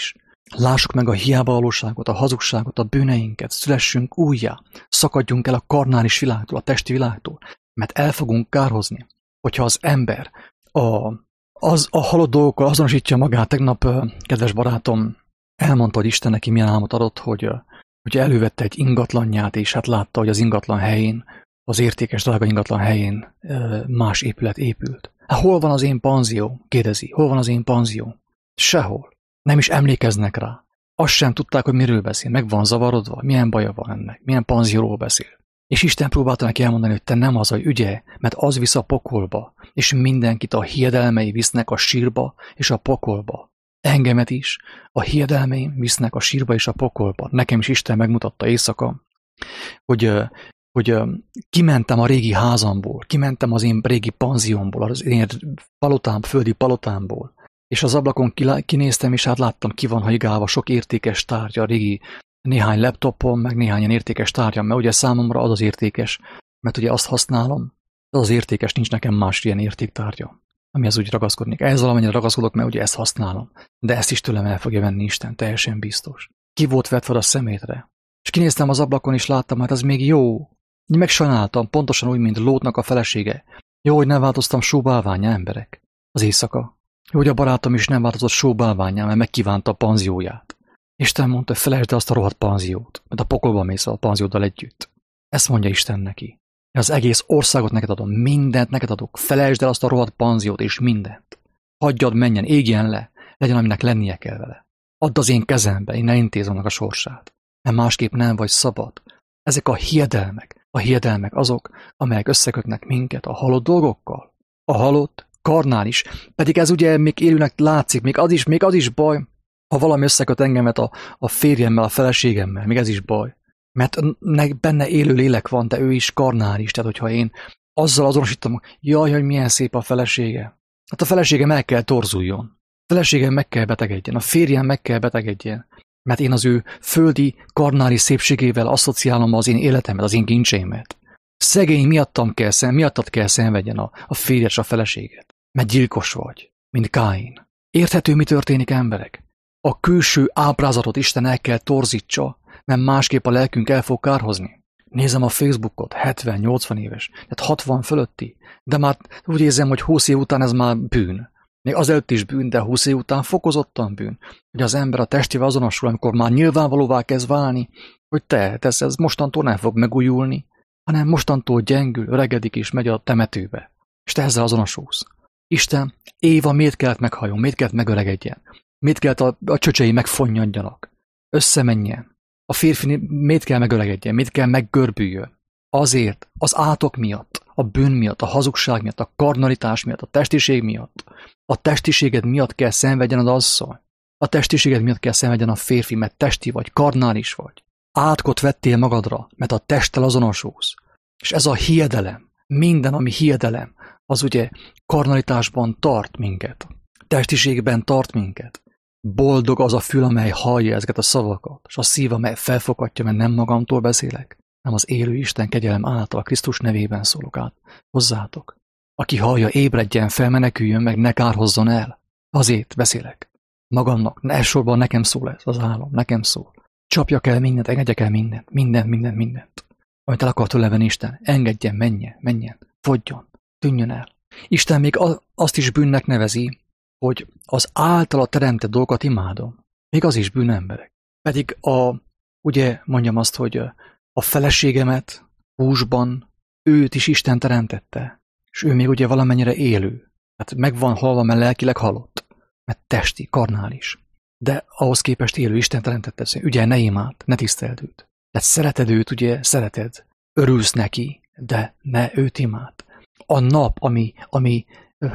Lássuk meg a hiábavalóságot, a hazugságot, a bűneinket, szülessünk újjá, szakadjunk el a karnális világtól, a testi világtól, mert el fogunk kárhozni, hogyha az ember a, az, a halott dolgokkal azonosítja magát. Tegnap kedves barátom elmondta, hogy Isten neki milyen álmot adott, hogy, hogy elővette egy ingatlanját, és hát látta, hogy az ingatlan helyén, az értékes drága ingatlan helyén más épület épült. Hát hol van az én panzió? Kérdezi. Hol van az én panzió? Sehol. Nem is emlékeznek rá. Azt sem tudták, hogy miről beszél. Meg van zavarodva, milyen baja van ennek, milyen panzióról beszél. És Isten próbálta neki elmondani, hogy te nem az, hogy ügyelj, mert az visz a pokolba, és mindenkit a hiedelmei visznek a sírba és a pokolba. Engemet is a hiedelmeim visznek a sírba és a pokolba. Nekem is Isten megmutatta éjszaka, hogy, hogy kimentem a régi házamból, kimentem az én régi panziómból, az én palotám, földi palotámból, és az ablakon kinéztem, és hát láttam, ki van hajgálva sok értékes tárgya, régi néhány laptopom, meg néhány ilyen értékes tárgyam, mert ugye számomra az az értékes, mert ugye azt használom, az az értékes, nincs nekem más ilyen értéktárgya, amihez úgy ragaszkodnék. Ehhez valamennyire ragaszkodok, mert ugye ezt használom, de ezt is tőlem el fogja venni Isten, teljesen biztos. Ki volt vetve a szemétre? És kinéztem az ablakon, és láttam, hát ez még jó. Megsajnáltam, pontosan úgy, mint Lótnak a felesége. Jó, hogy nem változtam sóbálvánnyá, emberek. Az éjszaka. Jó, hogy a barátom is nem változott sóbálvánnyá, mert megkívánta a panzióját. Isten mondta, hogy felejtsd el azt a rohadt panziót, mert a pokolba mész a panzióddal együtt. Ezt mondja Isten neki. Az egész országot neked adom, mindent neked adok. Felejtsd el azt a rohadt panziót és mindent. Hagyjad, menjen, égjen le, legyen, aminek lennie kell vele. Add az én kezembe, én elintézem annak a sorsát. Mert másképp nem vagy szabad. Ezek a hiedelmek, a hiedelmek azok, amelyek összekötnek minket a halott dolgokkal. A halott, karnális, pedig ez ugye még élőnek látszik, még az is, még az is baj, ha valami összeköt engemet a, a férjemmel, a feleségemmel, még ez is baj. Mert benne élő lélek van, de ő is karnális, tehát hogyha én azzal azonosítom, jaj, hogy milyen szép a felesége. Hát a feleségem el kell torzuljon. A feleségem meg kell betegedjen, a férjem meg kell betegedjen. Mert én az ő földi, karnális szépségével asszociálom az én életemet, az én kincseimet. Szegény miattam kell, miattad kell szenvedjen a, a férjet és a feleséget. Mert gyilkos vagy, mint Káin. Érthető, mi történik, emberek? A külső ábrázatot Isten el kell torzítsa, mert másképp a lelkünk el fog kárhozni. Nézem a Facebookot, hetven-nyolcvan éves, tehát hatvan fölötti, de már úgy érzem, hogy húsz év után ez már bűn. Még azelőtt is bűn, de húsz év után fokozottan bűn, hogy az ember a testével azonosul, amikor már nyilvánvalóvá kezd válni, hogy te, ez, ez mostantól nem fog megújulni, hanem mostantól gyengül, öregedik és megy a temetőbe. És te ezzel azonosulsz. Isten, Éva miért kellett meghajjon, miért kellett megöregedjen, miért kellett a, a csöcsei megfonnyadjanak, összemenjen. A férfi miért kell megöregedjen, miért kell meggörbüljön? Azért, az átok miatt, a bűn miatt, a hazugság miatt, a karnalitás miatt, a testiség miatt. A testiséged miatt kell szenvedjen az asszony. A testiséged miatt kell szenvedjen a férfi, mert testi vagy, karnális vagy. Átkot vettél magadra, mert a testtel azonosulsz. És ez a hiedelem, minden, ami hiedelem, az ugye karnalitásban tart minket. Testiségben tart minket. Boldog az a fül, amely hallja ezeket a szavakat, és a szív, amely felfoghatja, mert nem magamtól beszélek, nem az élő Isten kegyelem által, Krisztus nevében szólok át hozzátok. Aki hallja, ébredjen fel, meneküljön meg, ne kárhozzon el. Azért beszélek. Magamnak, elsősorban nekem szól ez az álom, nekem szól. Csapjak el mindent, engedjek el mindent, mindent, mindent, mindent. Amit el akar tőle venni Isten, engedjen, menjen, menjen, fogyjon, tűnjön el. Isten még azt is bűnnek nevezi, hogy az általa teremtett dolgokat imádom. Még az is bűn, emberek. Pedig a, ugye mondjam azt, hogy a feleségemet húsban őt is Isten teremtette. És ő még ugye valamennyire élő. Hát meg van halva, mert lelkileg halott. Mert testi, karnális. De ahhoz képest élő Isten teremtette. Ugye ne imád, ne tiszteld őt. Tehát szereted őt, ugye szereted. Örülsz neki, de ne őt imád. A nap, ami, ami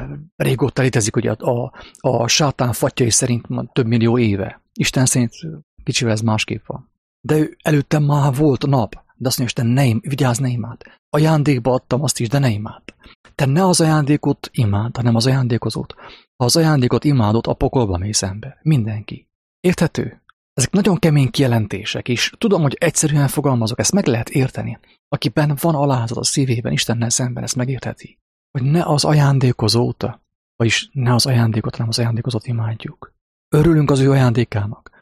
régóta létezik, ugye a, a, a sátán fattyai szerint több millió éve. Isten szerint kicsivel ez másképp van. De ő előtte már volt nap, de azt mondja, Isten, ne im, vigyázz, ne imád. Ajándékba adtam azt is, de ne imád. Te ne az ajándékot imád, hanem az ajándékozót. Ha az ajándékot imádod, a pokolba mész, ember. Mindenki. Érthető? Ezek nagyon kemény kijelentések, és tudom, hogy egyszerűen fogalmazok, ezt meg lehet érteni. Akiben van alázat a szívében, Istennel szemben, ezt megértheti. Hogy ne az ajándékozót, vagyis ne az ajándékot, hanem az ajándékozót imádjuk. Örülünk az ő ajándékának.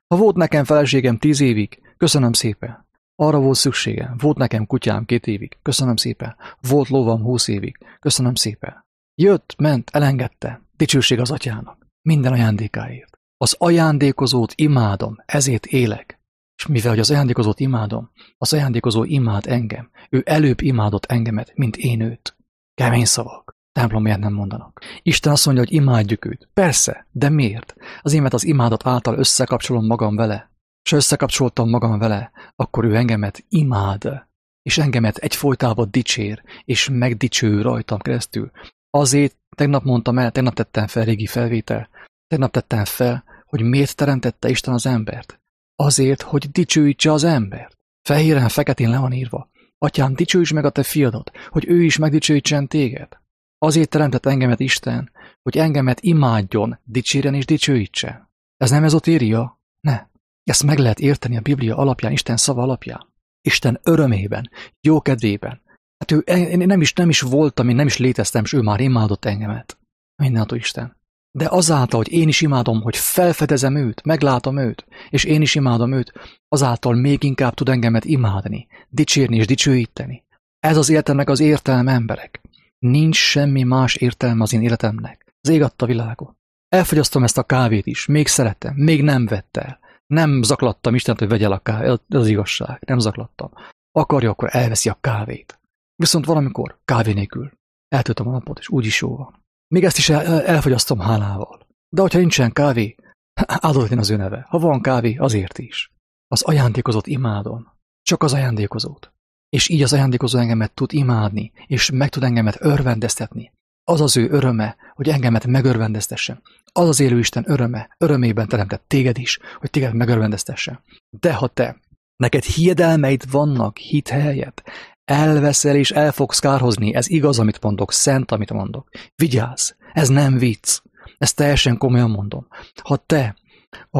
Ha volt nekem feleségem tíz évig, köszönöm szépen. Arra volt szükségem. Volt nekem kutyám két évig, köszönöm szépen. Volt lovam húsz évig, köszönöm szépen. Jött, ment, elengedte. Dicsőség az Atyának. Minden ajándékáért. Az ajándékozót imádom, ezért élek. És mivel, hogy az ajándékozót imádom, az ajándékozó imád engem. Ő előbb imádott engemet, mint én őt. Kemény szavak. Templom miért nem mondanak? Isten azt mondja, hogy imádjuk őt. Persze, de miért? Azért, mert az imádat által összekapcsolom magam vele. És összekapcsoltam magam vele, akkor ő engemet imád. És engemet egyfolytában dicsér, és megdicső rajtam keresztül. Azért tegnap mondtam el, tegnap tettem fel régi felvétel, tegnap tettem fel, hogy miért teremtette Isten az embert. Azért, hogy dicsőítse az embert. Fehéren, feketén le van írva. Atyám, dicsőíts meg a te fiadat, hogy ő is megdicsőítsen téged. Azért teremtett engemet Isten, hogy engemet imádjon, dicsérjen és dicsőítsen. Ez nem ezotéria? Ne. Ezt meg lehet érteni a Biblia alapján, Isten szava alapján. Isten örömében, jókedvében. Hát ő, én nem is, nem is voltam, én nem is léteztem, és ő már imádott engemet. Mindenható Isten. De azáltal, hogy én is imádom, hogy felfedezem őt, meglátom őt, és én is imádom őt, azáltal még inkább tud engemet imádni, dicsérni és dicsőíteni. Ez az életemnek az értelme, emberek. Nincs semmi más értelme az én életemnek. Az ég adta világot. Elfogyasztom ezt a kávét is, még szeretem, még nem vett el. Nem zaklattam Istent, hogy vegye el a kávét, ez az igazság, nem zaklattam. Akarja, akkor elveszi a kávét. Viszont valamikor kávé nélkül eltöltöm a napot, és úgyis jó van. Még ezt is el, elfogyasztom hálával. De hogyha nincsen kávé, áldott legyen az ő neve. Ha van kávé, azért is. Az ajándékozót imádom. Csak az ajándékozót. És így az ajándékozó engemet tud imádni, és meg tud engemet örvendeztetni. Az az ő öröme, hogy engemet megörvendeztessen. Az az élő Isten öröme, örömében teremtett téged is, hogy téged megörvendeztessen. De ha te, neked hiedelmeid vannak hit helyett, elveszel és el fogsz kárhozni, ez igaz, amit mondok, szent, amit mondok. Vigyázz, ez nem vicc, ezt teljesen komolyan mondom. Ha te a,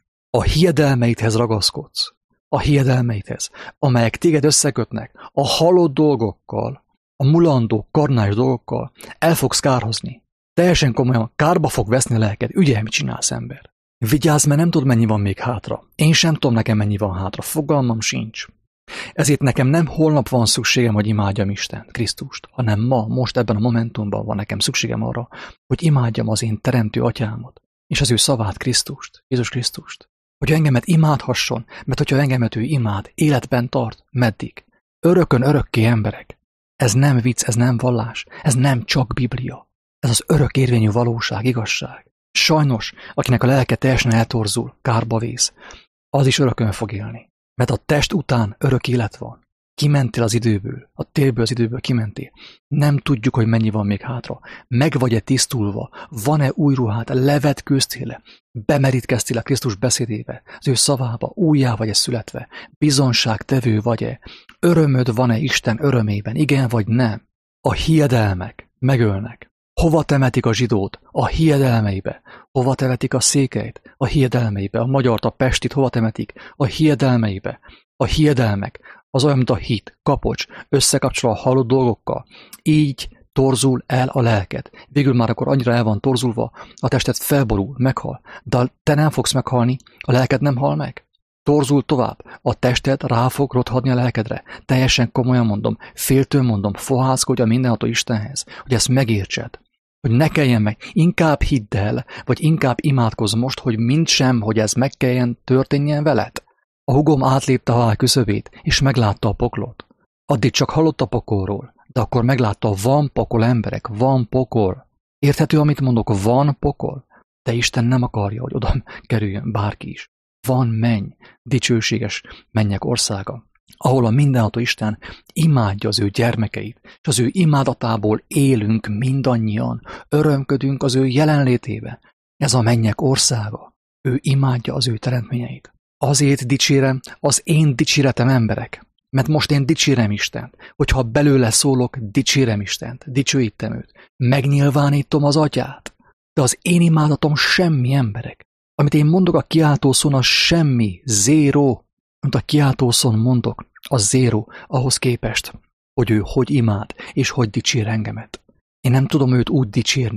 a hiedelmeidhez ragaszkodsz, a hiedelmeidhez, amelyek téged összekötnek a halott dolgokkal, a mulandó, karnális dolgokkal, el fogsz kárhozni. Teljesen komolyan kárba fog veszni a lelked. Ügyelj, mit csinálsz, ember. Vigyázz, mert nem tudod, mennyi van még hátra. Én sem tudom, nekem mennyi van hátra. Fogalmam sincs. Ezért nekem nem holnap van szükségem, hogy imádjam Istent, Krisztust, hanem ma, most ebben a momentumban van nekem szükségem arra, hogy imádjam az én teremtő atyámot, és az ő szavát, Krisztust, Jézus Krisztust. Hogy engemet imádhasson, mert hogyha engemet ő imád, életben tart, meddig? Örökön örökké, emberek. Ez nem vicc, ez nem vallás, ez nem csak Biblia. Ez az örök érvényű valóság, igazság. Sajnos, akinek a lelke teljesen eltorzul, kárba vész, az is örökön fog élni. Mert a test után örök élet van. Kimentél az időből, a térből az időből kimentél. Nem tudjuk, hogy mennyi van még hátra. Meg vagy-e tisztulva? Van-e új ruhát? Levetkőztél-e? Bemerítkeztél a Krisztus beszédébe? Az ő szavába? Újjá vagy-e születve? Bizonságtevő vagy-e? Örömöd van-e Isten örömében? Igen vagy nem? A hiedelmek megölnek. Hova temetik a zsidót? A hiedelmeibe. Hova temetik a székeit? A hiedelmeibe. A magyart, a pestit hova temetik? A hiedelmeibe. A hiedelmek, az olyan, mint a hit, kapocs, összekapcsol a halott dolgokkal. Így torzul el a lelked. Végül már akkor annyira el van torzulva, a tested felborul, meghal. De te nem fogsz meghalni, a lelked nem hal meg. Torzul tovább, a tested rá fog rothadni a lelkedre. Teljesen komolyan mondom, féltől mondom, fohászkodj a mindenható Istenhez, hogy ezt megértsed. Hogy ne kelljen meg, inkább hidd el, vagy inkább imádkozz most, hogy mindsem, hogy ez meg kelljen történjen veled. A húgom átlépte a halál küszöbét, és meglátta a poklot. Addig csak hallott a pokolról, de akkor meglátta, van pokol, emberek, van pokol. Érthető, amit mondok, van pokol? De Isten nem akarja, hogy oda kerüljön bárki is. Van menny, dicsőséges mennyek országa, ahol a mindenható Isten imádja az ő gyermekeit, és az ő imádatából élünk mindannyian, örömködünk az ő jelenlétébe. Ez a mennyek országa. Ő imádja az ő teremtményeit. Azért dicsérem az én dicséretem, emberek, mert most én dicsérem Istent, hogyha belőle szólok, dicsérem Istent, dicsőítem őt, megnyilvánítom az atyát, de az én imádatom semmi, emberek. Amit én mondok a kiáltószón, az semmi, zéró, amit a kiáltószón mondok, az zéró ahhoz képest, hogy ő hogy imád, és hogy dicsér engemet. Én nem tudom őt úgy dicsérni,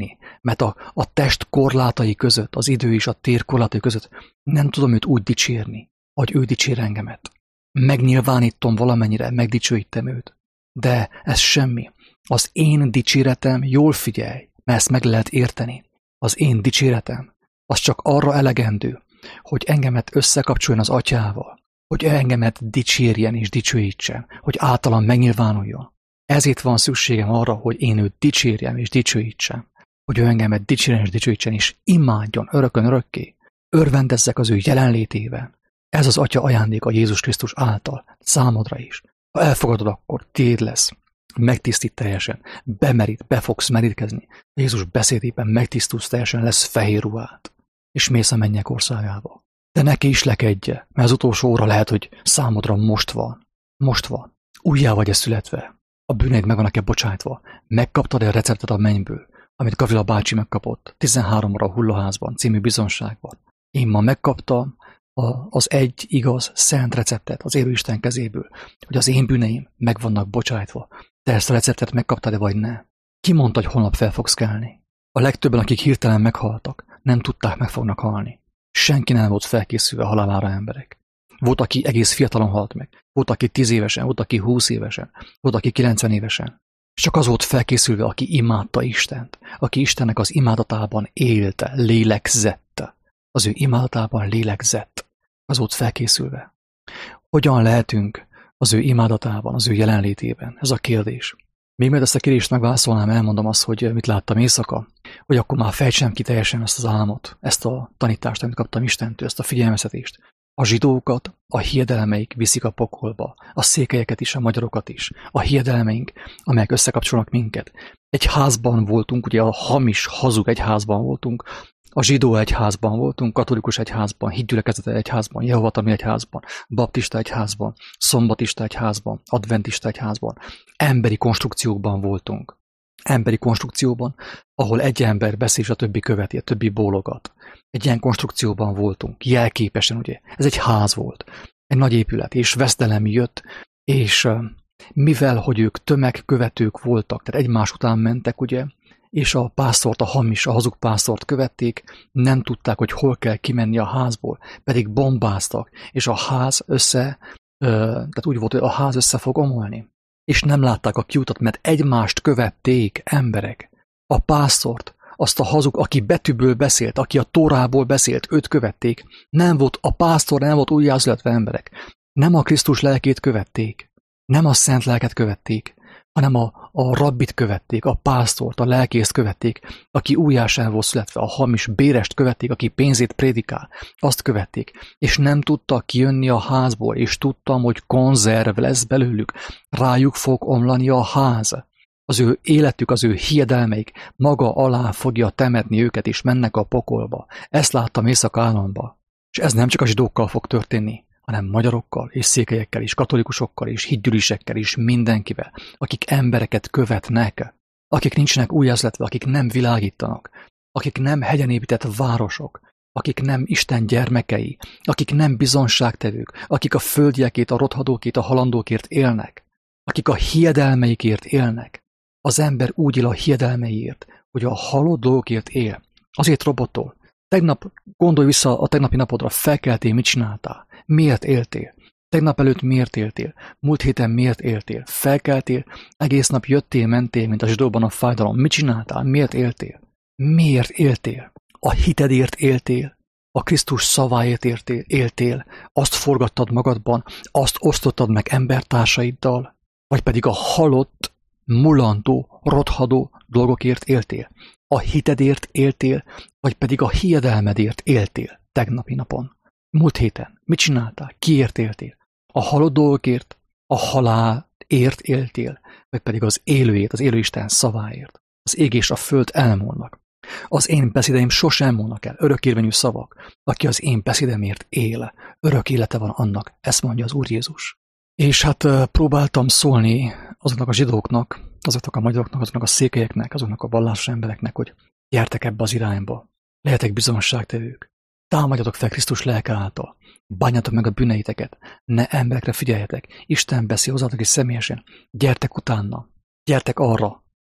mert a, a test korlátai között, az idő és a tér korlátai között nem tudom őt úgy dicsérni, ahogy ő dicsér engemet. Megnyilvánítom valamennyire, megdicsőítem őt. De ez semmi. Az én dicséretem, jól figyelj, mert ezt meg lehet érteni. Az én dicséretem, az csak arra elegendő, hogy engemet összekapcsoljon az atyával, hogy engemet dicsérjen és dicsőítsen, hogy általam megnyilvánuljon. Ezért van szükségem arra, hogy én őt dicsérjem és dicsőítsem, hogy ő engemet dicsérjen és dicsőítsen, és imádjon örökön örökké, örvendezzek az ő jelenlétében. Ez az Atya ajándéka Jézus Krisztus által, számodra is. Ha elfogadod, akkor tiéd lesz. Megtisztít teljesen, bemerít, be fogsz merítkezni. Jézus beszédében megtisztulsz teljesen, lesz fehér ruhát, és mész a mennyek országába. De neki is lekedje, mert az utolsó óra lehet, hogy számodra most van. Most van. Újjá vagy-e születve? A bűneid meg vannak-e bocsájtva? Megkaptad-e a receptet a mennyből, amit Gavrila bácsi megkapott tizenháromra a Hullaházban című bizonságban? Én ma megkaptam az egy igaz, szent receptet az élő Isten kezéből, hogy az én bűneim meg vannak bocsájtva. Te ezt a receptet megkaptad-e vagy ne? Ki mondta, hogy holnap fel fogsz kelni? A legtöbben, akik hirtelen meghaltak, nem tudták, meg fognak halni. Senki nem volt felkészülve a halálára, emberek. Volt, aki egész fiatalon halt meg. Volt, aki tíz évesen, volt, aki húsz évesen, volt, aki kilencven évesen. És csak az volt felkészülve, aki imádta Istent, aki Istennek az imádatában élte, lélegzett. Az ő imádatában lélegzett. Az volt felkészülve. Hogyan lehetünk az ő imádatában, az ő jelenlétében? Ez a kérdés. Még mert ezt a kérdést megválaszolnám, elmondom azt, hogy mit láttam éjszaka, hogy akkor már fejtsem ki teljesen ezt az álmot, ezt a tanítást, amit kaptam Istentől, ezt a figyelmeztetést. A zsidókat a hiedelmeik viszik a pokolba, a székelyeket is, a magyarokat is, a hiedelmeink, amelyek összekapcsolnak minket. Egy házban voltunk, ugye a hamis, hazug egyházban voltunk, a zsidó egyházban voltunk, katolikus egyházban, hitgyülekezete egyházban, Jehova Tanúi egyházban, baptista egyházban, szombatista egyházban, adventista egyházban. Emberi konstrukciókban voltunk. Emberi konstrukcióban, ahol egy ember beszél, és a többi követi, a többi bólogat. Egy ilyen konstrukcióban voltunk, jelképesen, ugye. Ez egy ház volt, egy nagy épület, és veszdelem jött, és mivel, hogy ők tömegkövetők voltak, tehát egymás után mentek, ugye, és a pásztort, a hamis, a hazug pásztort követték, nem tudták, hogy hol kell kimenni a házból, pedig bombáztak, és a ház össze, tehát úgy volt, hogy a ház össze fog omolni. És nem látták a kiutat, mert egymást követték emberek. A pásztort, azt a hazug, aki betűből beszélt, aki a Tórából beszélt, őt követték. Nem volt a pásztor, nem volt újjászületve emberek. Nem a Krisztus lelkét követték, nem a szent lelket követték, hanem a, a rabbit követték, a pásztort, a lelkészt követték, aki újjásán volt születve, a hamis bérest követték, aki pénzét prédikál, azt követték, és nem tudtak kijönni a házból, és tudtam, hogy konzerv lesz belőlük, rájuk fog omlani a ház. Az ő életük, az ő hiedelmeik maga alá fogja temetni őket, és mennek a pokolba. Ezt láttam éjszaka álomba. És ez nem csak a zsidókkal fog történni, hanem magyarokkal és székelyekkel is, katolikusokkal és hitgyűlisekkel is, mindenkivel, akik embereket követnek, akik nincsenek újjászletve, akik nem világítanak, akik nem hegyen épített városok, akik nem Isten gyermekei, akik nem bizonságtevők, akik a földiekét, a rothadókét, a halandókért élnek, akik a hiedelmeikért élnek. Az ember úgy él a hiedelmeiért, hogy a halott dolgokért él. Azért robotol. Tegnap gondolj vissza a tegnapi napodra, felkeltél, mit csináltál? Miért éltél? Tegnap előtt miért éltél? Múlt héten miért éltél? Felkeltél, egész nap jöttél, mentél, mint a zsidóban a fájdalom. Mit csináltál? Miért éltél? Miért éltél? A hitedért éltél, a Krisztus szaváért éltél, éltél, azt forgattad magadban, azt osztottad meg embertársaiddal, vagy pedig a halott, mulandó, rothadó dolgokért éltél. A hitedért éltél, vagy pedig a hiedelmedért éltél tegnapi napon. Múlt héten mit csináltál? Kiért éltél? A halott dolgokért, a halálért éltél, vagy pedig az élőért, az élő Isten szaváért. Az ég és a föld elmúlnak. Az én beszédeim sosem múlnak el, örökérvényű szavak. Aki az én beszédemért él, örök élete van annak, ezt mondja az Úr Jézus. És hát próbáltam szólni azoknak a zsidóknak, azoknak a magyaroknak, azoknak a székelyeknek, azoknak a vallásos embereknek, hogy gyertek ebbe az irányba, lehetek bizonságtevők, támadjatok fel Krisztus lelke által, bánjatok meg a bűneiteket, ne emberekre figyeljetek, Isten beszél hozzátok is személyesen, gyertek utána, gyertek arra,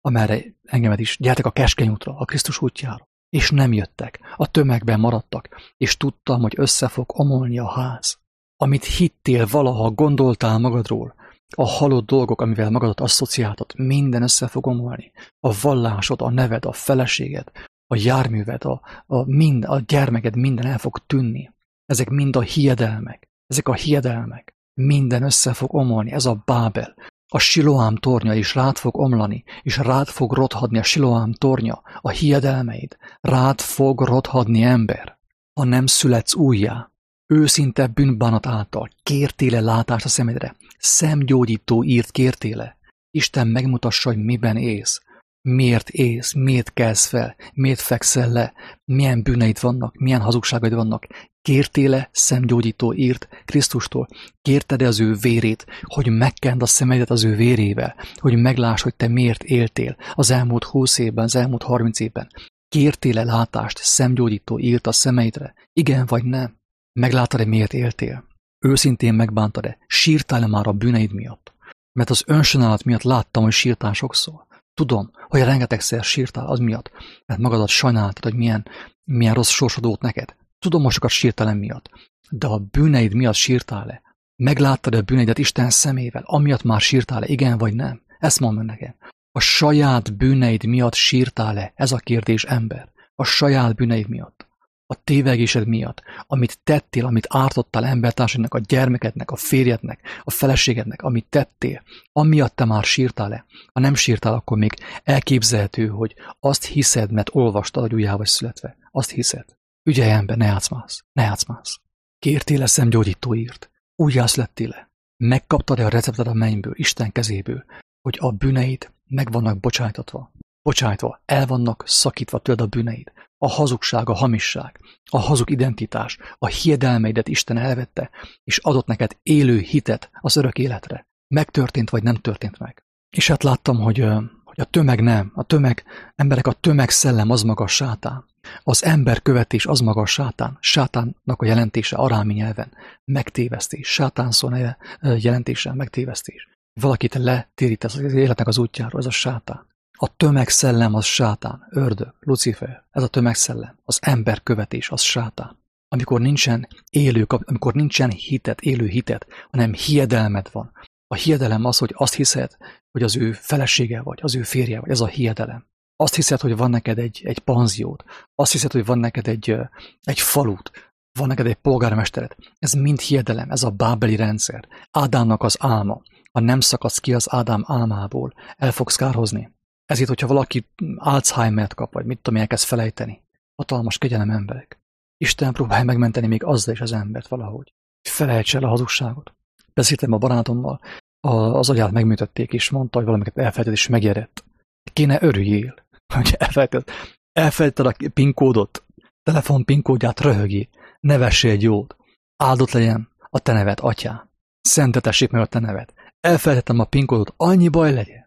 amerre engemet is, gyertek a keskeny útra, a Krisztus útjára. És nem jöttek, a tömegben maradtak, és tudtam, hogy össze fog omolni a ház. Amit hittél, valaha gondoltál magadról, a halott dolgok, amivel magadat asszociáltad, minden össze fog omolni. A vallásod, a neved, a feleséged, a járműved, a, a, mind, a gyermeked, minden el fog tűnni. Ezek mind a hiedelmek. Ezek a hiedelmek. Minden össze fog omolni. Ez a Bábel. A Siloám tornya is rád fog omlani, és rád fog rothadni a Siloám tornya, a hiedelmeid. Rád fog rothadni, ember. Ha nem születsz újjá, őszinte bűnbánat által kértél-e látást a szemedre, szemgyógyító írt kértél-e? Isten megmutassa, hogy miben élsz. Miért élsz, miért kelsz fel, miért fekszel le, milyen bűneid vannak, milyen hazugságaid vannak. Kértél-e szemgyógyító írt Krisztustól? Kérted-e az ő vérét, hogy megkend a szemedet az ő vérével, hogy megláss, hogy te miért éltél az elmúlt húsz évben, az elmúlt harminc évben? Kértél-e látást, szemgyógyító írt a szemeidre? Igen vagy nem? Megláttad-e, miért éltél? Őszintén megbántad-e? Sírtál-e már a bűneid miatt? Mert az önsajnálat miatt láttam, hogy sírtál sokszor. Tudom, hogy rengetegszer sírtál az miatt, mert magadat sajnáltad, hogy milyen, milyen rossz sorsod volt neked. Tudom, hogy sokat sírtál miatt, de a bűneid miatt sírtál-e? Megláttad-e a bűneidet Isten szemével, amiatt már sírtál-e, igen vagy nem? Ezt mondd meg nekem. A saját bűneid miatt sírtál-e? Ez a kérdés, ember. A saját bűneid miatt. A tévegésed miatt, amit tettél, amit ártottál embertársadnak, a gyermekednek, a férjednek, a feleségednek, amit tettél, amiatt te már sírtál-e? Ha nem sírtál, akkor még elképzelhető, hogy azt hiszed, mert olvastad, hogy újjá vagy születve. Azt hiszed. Ügyelj, ember, ne játszmász, ne játszmász. Kértél-e szemgyógyító írt? Újjá születtél-e? Megkaptad-e a receptet a mennyből, Isten kezéből, hogy a bűneid meg vannak bocsájtatva? Bocsájtva, el vannak szakítva tőled a bűneid. A hazugság, a hamisság, a hazug identitás, a hiedelmeidet Isten elvette, és adott neked élő hitet az örök életre. Megtörtént, vagy nem történt meg. És hát láttam, hogy, hogy a tömeg nem, a tömeg, emberek, a tömeg szellem az maga a sátán. Az emberkövetés az maga a sátán. Sátánnak a jelentése arámi nyelven megtévesztés. Sátán szó jelentése megtévesztés. Valakit letérítesz az életnek az útjáról, ez a sátán. A tömegszellem az sátán, ördög, Lucifer, ez a tömegszellem, az emberkövetés az sátán. Amikor nincsen élő, amikor nincsen hitet, élő hitet, hanem hiedelmed van. A hiedelem az, hogy azt hiszed, hogy az ő felesége vagy, az ő férje vagy, ez a hiedelem. Azt hiszed, hogy van neked egy, egy panziót, azt hiszed, hogy van neked egy, egy falut, van neked egy polgármestered. Ez mind hiedelem, ez a bábeli rendszer. Ádámnak az álma. Ha nem szakadsz ki az Ádám álmából, el fogsz kárhozni. Ezért, hogyha valaki Alzheimer-t kap, vagy mit tudom, elkezd felejteni. Hatalmas kegyelem, emberek. Isten próbálja megmenteni még azzal is az embert valahogy. Felejts el a hazugságot. Beszéltem a barátommal, az agyát megműtötték, és mondta, hogy valamiket elfelejtett, és megérett. Kéne örüljél, hogy elfelejtett. Elfelejtetted a pinkódot, telefon pinkódját, röhögjél, ne vessél egy jót. Áldott legyen a te neved, atyám. Szentetessék meg a te neved. Elfelejtettem a pinkódot, annyi baj legyen.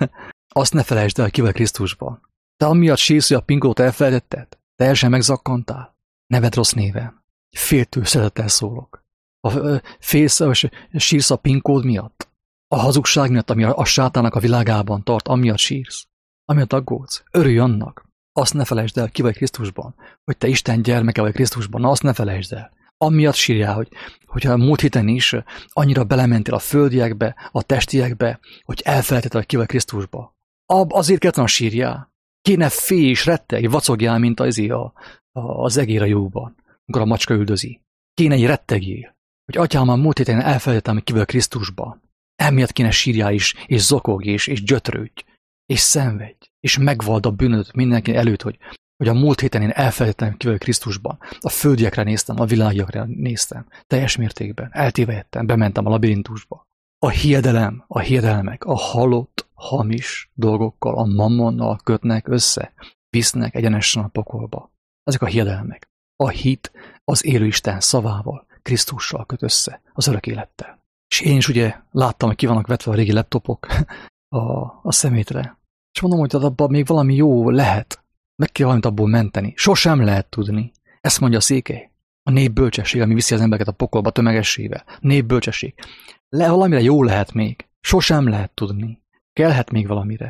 Azt ne felejtsd el, ki vagy Krisztusban. Te amiatt sírsz, hogy a pinkódot elfelejtetted? Teljesen megzakkantál? Neved rossz néven. Féltő szeretettel szólok. A, félsz, és sírsz a pinkód miatt? A hazugság miatt, ami a, a sátának a világában tart, amiatt sírsz? Amiatt aggódsz? Örülj annak. Azt ne felejtsd el, ki vagy Krisztusban. Hogy te Isten gyermeke vagy Krisztusban. Na, azt ne felejtsd el. Amiatt sírjál, hogy, hogyha a múlt héten is annyira belementél a földiekbe, a testiekbe, hogy elfelejtetted, hogy ki vagy Krisztusba. Ab, azért kellett volna sírjál. Kéne félj és rettegj, vacogjál, mint az, a, a, az egér a jóban, amikor a macska üldözi. Kéne egy rettegjél, hogy atyám, már múlt héten elfelejtettem, hogy ki vagy Krisztusban. Emiatt kéne sírjál is, és zokogj, és, és gyötrődj, és szenvedj, és megvald a bűnöt mindenki előtt, hogy hogy a múlt héten én elfelejtettem, ki vagyok Krisztusban. A földiekre néztem, a világiakra néztem. Teljes mértékben. Eltévejettem, bementem a labirintusba. A hiedelem, a hiedelmek, a halott, hamis dolgokkal, a mammonnal kötnek össze, visznek egyenesen a pokolba. Ezek a hiedelmek. A hit az élő Isten szavával, Krisztussal köt össze, az örök élettel. És én is ugye láttam, hogy ki vannak vetve a régi laptopok a, a szemétre. És mondom, hogy abban még valami jó lehet. Meg kell valamit abból menteni. Sosem lehet tudni. Ezt mondja a székely. A népbölcsesség, ami viszi az embereket a pokolba tömegessével. Népbölcsesség. Le, valamire jó lehet még. Sosem lehet tudni. Kellhet még valamire.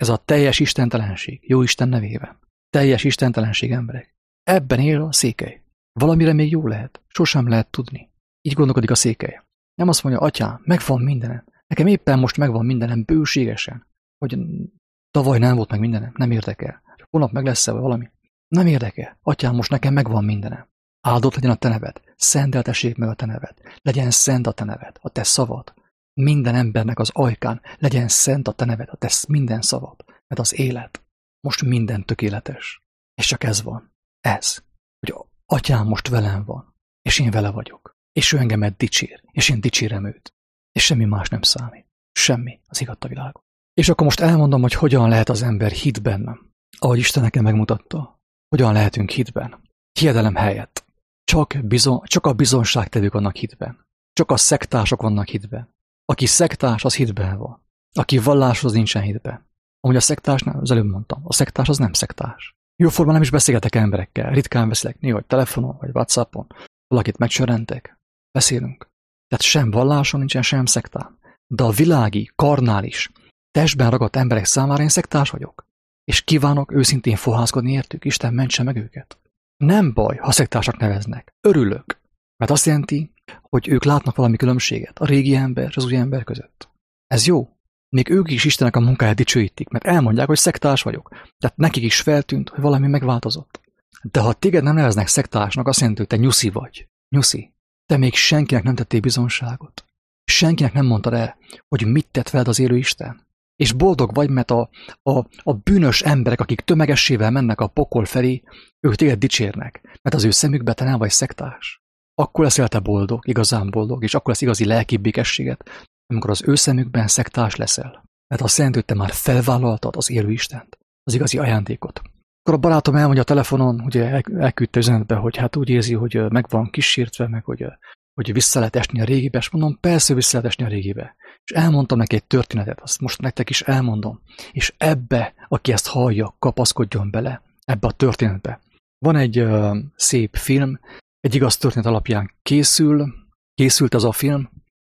Ez a teljes istentelenség, jó Isten nevében. Teljes istentelenség, emberek. Ebben él a székely. Valamire még jó lehet, sosem lehet tudni. Így gondolkodik a székely. Nem azt mondja, atyám, megvan mindenem. Nekem éppen most megvan mindenem bőségesen. Hogy tavaly nem volt meg mindenem, nem érdekel. Holnap meg lesz-e valami? Nem érdekel. Atyám, most nekem megvan mindenem. Áldott legyen a te neved, szenteltessék meg a te neved, legyen szent a te neved, a te szavad. Minden embernek az ajkán legyen szent a te neved, a te minden szavad, mert az élet most minden tökéletes. És csak ez van. Ez, hogy atyám most velem van, és én vele vagyok, és ő engemet dicsér, és én dicsérem őt, és semmi más nem számít. Semmi az igaz a világon. És akkor most elmondom, hogy hogyan lehet az ember hitben, ahogy Isten nekem megmutatta, hogyan lehetünk hitben. Hiedelem helyett. Csak, bizon, csak a bizonságtevők vannak hitben. Csak a szektások vannak hitben. Aki szektás, az hitben van. Aki valláshoz nincsen hitben. Amúgy a szektás, nem, az előbb mondtam, a szektás az nem szektás. Jóformán nem is beszélgetek emberekkel, ritkán beszélek, néha vagy telefonon, vagy WhatsAppon. Valakit megcsörrentek, beszélünk. Tehát sem valláson nincsen, sem szektán. De a világi, karnális, testben ragadt emberek számára én szektás vagyok. És kívánok őszintén fohászkodni értük, Isten mentse meg őket. Nem baj, ha szektársak neveznek. Örülök. Mert azt jelenti, hogy ők látnak valami különbséget a régi ember és az új ember között. Ez jó. Még ők is Istennek a munkáját dicsőítik, mert elmondják, hogy szektás vagyok. Tehát nekik is feltűnt, hogy valami megváltozott. De ha téged nem neveznek szektásnak, azt jelenti, hogy te nyuszi vagy. Nyuszi. Te még senkinek nem tettél bizonságot. Senkinek nem mondtad el, hogy mit tett veled az élő Isten. És boldog vagy, mert a, a, a bűnös emberek, akik tömegessével mennek a pokol felé, ők téged dicsérnek, mert az ő szemükbe te nem vagy szektás. Akkor leszel te boldog, igazán boldog, és akkor lesz igazi lelki békességet, amikor az ő szemükben szektás leszel. Mert azt jelenti, hogy te már felvállaltad az élő Istent, az igazi ajándékot. Akkor a barátom elmondja a telefonon, ugye elküldte üzenetbe, hogy hát úgy érzi, hogy meg van kísértve, meg hogy, hogy vissza lehet esni a régibe, és mondom, persze vissza lehet esni a régibe. És elmondtam neki egy történetet, azt most nektek is elmondom. És ebbe, aki ezt hallja, kapaszkodjon bele, ebbe a történetbe. Van egy uh, szép film, egy igaz történet alapján készül, készült az a film.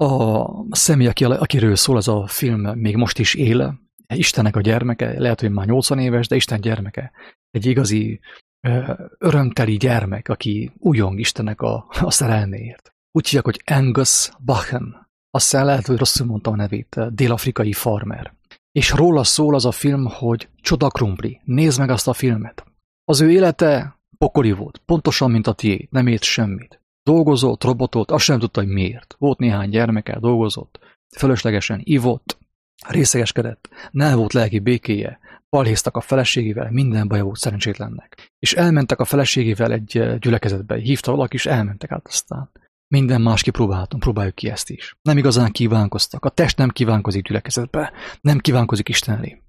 A személy, aki, akiről szól ez a film, még most is él. Istennek a gyermeke, lehet, hogy már nyolcvan éves, de Isten gyermeke. Egy igazi uh, örömteli gyermek, aki újong Istennek a, a szerelméért. Úgy hívják, hogy Angus Bachen. Aztán lehet, hogy rosszul mondtam a nevét, dél-afrikai farmer. És róla szól az a film, hogy Csoda krumpli. Nézd meg azt a filmet. Az ő élete pokoli volt, pontosan, mint a tiéd, nem ért semmit. Dolgozott, robotolt, azt sem tudta, hogy miért. Volt néhány gyermeke, dolgozott, fölöslegesen ivott, részegeskedett, nem volt lelki békéje, balhéztak a feleségével, minden baja volt szerencsétlennek. És elmentek a feleségével egy gyülekezetbe, hívta valaki, és elmentek át aztán. Minden más kipróbáltam, próbáljuk ki ezt is. Nem igazán kívánkoztak. A test nem kívánkozik gyülekezetbe, nem kívánkozik Isten elé.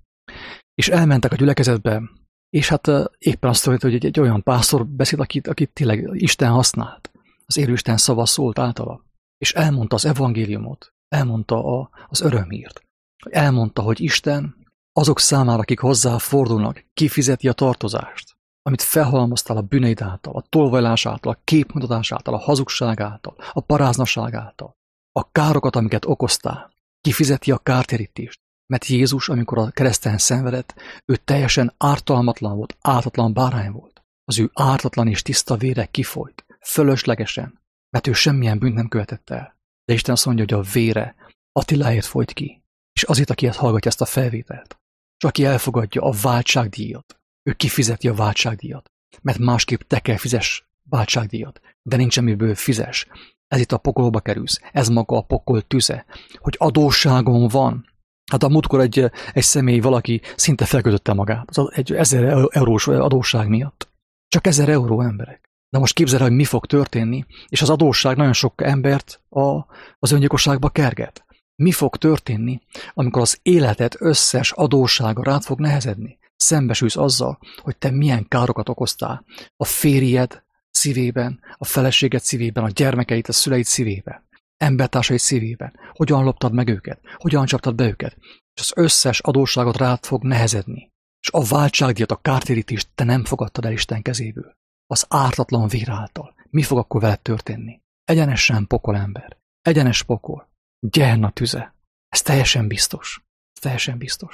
És elmentek a gyülekezetbe, és hát éppen azt történt, hogy egy, egy olyan pásztor beszélt, akit, akit tényleg Isten használt. Az élő Isten szava szólt általa. És elmondta az evangéliumot, elmondta a, az örömhírt. Elmondta, hogy Isten azok számára, akik hozzá fordulnak, kifizeti a tartozást, amit felhalmoztál a bűneid által, a tolvajlás által, a képmutatás által, a hazugság által, a paráznaság által, a károkat, amiket okoztál, kifizeti a kártérítést, mert Jézus, amikor a kereszten szenvedett, ő teljesen ártalmatlan volt, ártatlan bárány volt. Az ő ártatlan és tiszta vére kifolyt, fölöslegesen, mert ő semmilyen bűnt nem követett el. De Isten azt mondja, hogy a vére Attiláért folyt ki, és azért, aki ezt hallgatja ezt a felvételt, és aki elfogadja a váltságdíjat, ő kifizeti a váltságdíjat, mert másképp te kell fizess váltságdíjat, de nincs semmiből fizes. Ez itt a pokolba kerülsz, ez maga a pokol tüze, hogy adósságom van. Hát a múltkor egy, egy személy, valaki szinte felkötötte magát, az egy ezer eurós adósság miatt. Csak ezer euró, emberek. De most képzeld, hogy mi fog történni, és az adósság nagyon sok embert a, az öngyilkosságba kerget. Mi fog történni, amikor az életed összes adóssága rád fog nehezedni? Szembesülsz azzal, hogy te milyen károkat okoztál a férjed szívében, a feleséged szívében, a gyermekeid, a szüleid szívében, embertársaid szívében. Hogyan loptad meg őket? Hogyan csaptad be őket? És az összes adósságot rád fog nehezedni. És a váltságdíjat, a kártérítést te nem fogadtad el Isten kezéből. Az ártatlan vér által. Mi fog akkor veled történni? Egyenesen pokol, ember. Egyenes pokol. Gehenna tüze. Ez teljesen biztos. Ez teljesen biztos.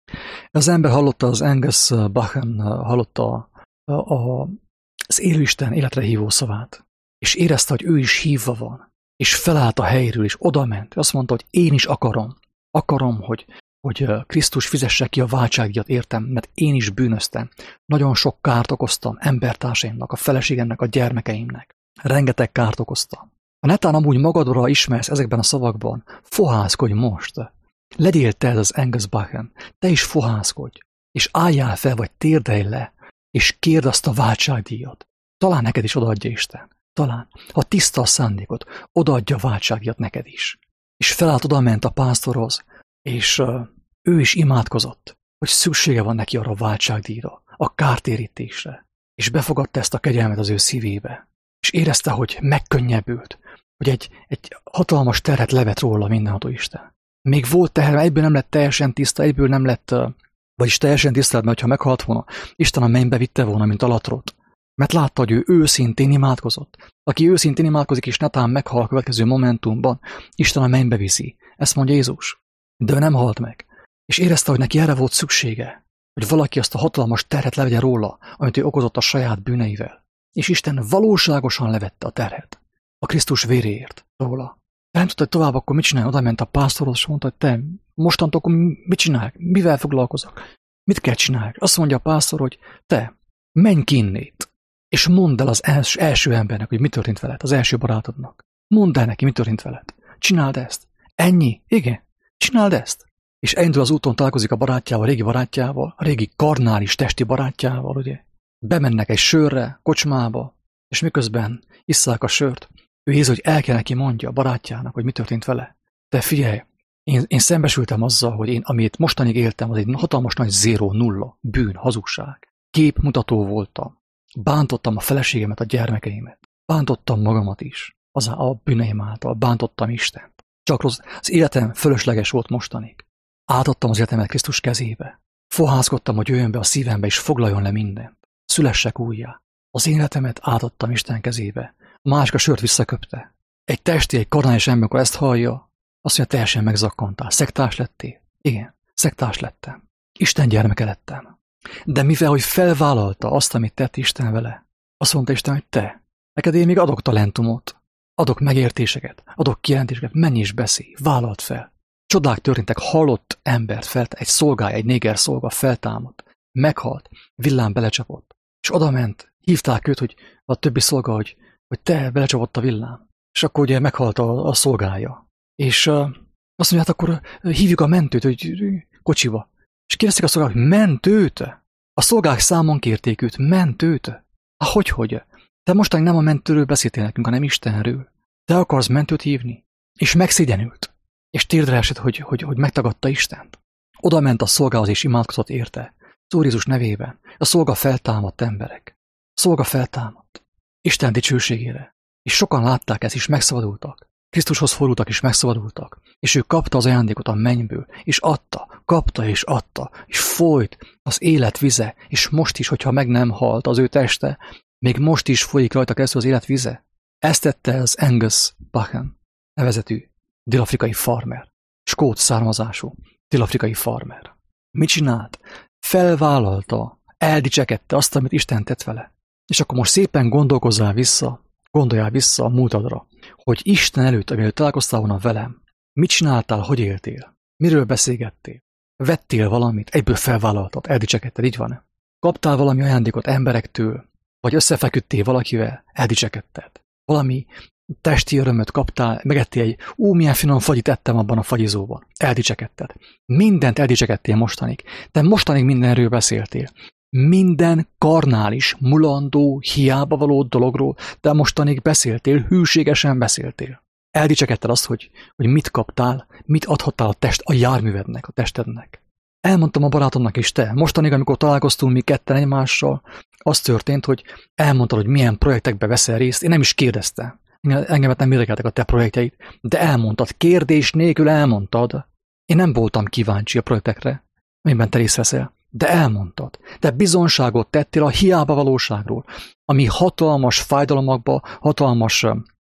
Az ember hallotta, az Angus Buchan hallotta a, a, az élőisten életre hívó szavát, és érezte, hogy ő is hívva van, és felállt a helyről, és odament. Azt mondta, hogy én is akarom. Akarom, hogy, hogy Krisztus fizesse ki a váltságdíjat értem, mert én is bűnöztem. Nagyon sok kárt okoztam embertársaimnak, a feleségemnek, a gyermekeimnek. Rengeteg kárt okoztam. Ha netán amúgy magadra ismersz ezekben a szavakban, fohászkodj most. Legyél te ez az Angus Buchan, te is fohászkodj, és álljál fel, vagy térdelj le, és kérd azt a váltságdíjat. Talán neked is odaadja Isten. Talán, ha tiszta a szándékot, odaadja a váltságdíjat neked is. És felállt, odament a pásztorhoz, és uh, ő is imádkozott, hogy szüksége van neki arra a váltságdíjra, a kártérítésre, és befogadta ezt a kegyelmet az ő szívébe, és érezte, hogy megkönnyebbült, hogy egy, egy hatalmas terhet levet róla mindenható Isten. Még volt teher, egyből nem lett teljesen tiszta, egyből nem lett, uh, vagyis teljesen tisztelt, mert ha meghalt volna, Isten a mennybe vitte volna, mint a latrot. Mert látta, hogy ő őszintén imádkozott. Aki őszintén imádkozik, és netán meghal a következő momentumban, Isten a mennybe viszi. Ezt mondja Jézus. De ő nem halt meg. És érezte, hogy neki erre volt szüksége, hogy valaki azt a hatalmas terhet levegye róla, amit ő okozott a saját bűneivel. És Isten valóságosan levette a terhet. A Krisztus véréért róla. De nem tudta, hogy tovább akkor mit csinálj. Oda ment a pásztorhoz, és mondta, hogy te mostantól akkor mit csinálj? Mivel foglalkozok? Mit kell csinálj? Azt mondja a pásztor, hogy te menj ki innét. És mondd el az els, első embernek, hogy mi történt veled, az első barátodnak. Mondd el neki, mi történt veled. Csináld ezt. Ennyi? Igen. Csináld ezt. És elindul az úton, találkozik a barátjával, a régi barátjával, a régi karnális testi barátjával, ugye. Bemennek egy sörre, kocsmába, és miközben isszák a sört, ő érzi, hogy el kell neki mondja a barátjának, hogy mi történt vele. De figyelj, én, én szembesültem azzal, hogy én, amit mostanig éltem, az egy hatalmas nagy zéró, nulla, bűn, hazugság. Képmutató voltam. Bántottam a feleségemet, a gyermekeimet. Bántottam magamat is. Az a bűneim által. Bántottam Istent. Csak az, az életem fölösleges volt mostanig. Átadtam az életemet Krisztus kezébe. Fohászkodtam, hogy jöjjön be a szívembe, és foglaljon le mindent. Szülessek újjá. Az életemet átadtam Isten kezébe. A másik a sört visszaköpte. Egy testi, egy karnális ember, amikor ezt hallja, azt mondja, teljesen megzakkantál. Szektás lettél? Igen, szektás lettem. Isten gyermeke lettem. De mivel, hogy felvállalta azt, amit tett Isten vele, azt mondta Isten, hogy te, neked én még adok talentumot, adok megértéseket, adok kijelentéseket, menj és beszélj, vállalt fel. Csodák történtek, halott embert felt, egy szolgály, egy néger szolga feltámadt, meghalt, villám belecsapott, és odament, hívták őt, hogy a többi szolga, hogy, hogy te, belecsapott a villám. És akkor ugye meghalt a, a szolgája. És uh, azt mondja, hát akkor hívjuk a mentőt, hogy kocsiba. És kérdezték a szolgák, hogy mentőt? A szolgák számon kérték őt, mentőt? Há, hogy, hogy? Te mostan nem a mentőről beszéltél nekünk, hanem Istenről. Te akarsz mentőt hívni? És megszégyenült. És térdre esett, hogy, hogy, hogy megtagadta Istent. Oda ment a szolgához, és imádkozott érte. Az Úr Jézus nevében. A szolga feltámadt emberek. A szolga feltámadt. Isten dicsőségére. És sokan látták ezt, és megszabadultak. Krisztushoz fordultak, és megszabadultak. És ő kapta az ajándékot a mennyből, és adta, kapta és adta, és folyt az élet vize, és most is, hogyha meg nem halt az ő teste, még most is folyik rajta keresztül az élet vize. Ezt tette az Angus Buchan nevezetű dél-afrikai farmer, skót származású dél-afrikai farmer. Mit csinált? Felvállalta, eldicsekedte azt, amit Isten tett vele. És akkor most szépen gondolkozzál vissza, gondoljál vissza a múltadra, hogy Isten előtt, amiről találkoztál volna velem, mit csináltál, hogy éltél, miről beszélgettél, vettél valamit, egyből felvállaltad, eldicsekedted, így van-e? Kaptál valami ajándékot emberektől, vagy összefeküdtél valakivel, eldicsekedted. Valami testi örömöt kaptál, megettél egy, ú, milyen finom fagyit ettem abban a fagyizóban, eldicsekedted. Mindent eldicsekedtél mostanig, te mostanig mindenről beszéltél. Minden karnális, mulandó, hiába való dologról, de mostanig beszéltél, hűségesen beszéltél. Eldicsekedted azt, hogy, hogy mit kaptál, mit adhattál a test, a járművednek, a testednek. Elmondtam a barátomnak is, te, mostanig, amikor találkoztunk mi ketten egymással, az történt, hogy elmondtad, hogy milyen projektekbe veszel részt, én nem is kérdeztem. Engemet nem érdekeltek a te projektjeit, de elmondtad, kérdés nélkül elmondtad. Én nem voltam kíváncsi a projektekre, amiben te részt veszel. De elmondtad, de bizonságot tettél a hiába valóságról, ami hatalmas fájdalmakba, hatalmas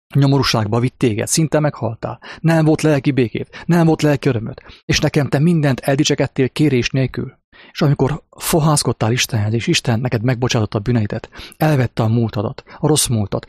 Nyomorúságba vitt téged, szinte meghaltál. Nem volt lelki békét, nem volt lelki örömöt, és nekem te mindent eldicsekedtél kérés nélkül. És amikor fohászkodtál Istenhez, és Isten neked megbocsátotta a bűneidet, elvette a múltadat, a rossz múltat,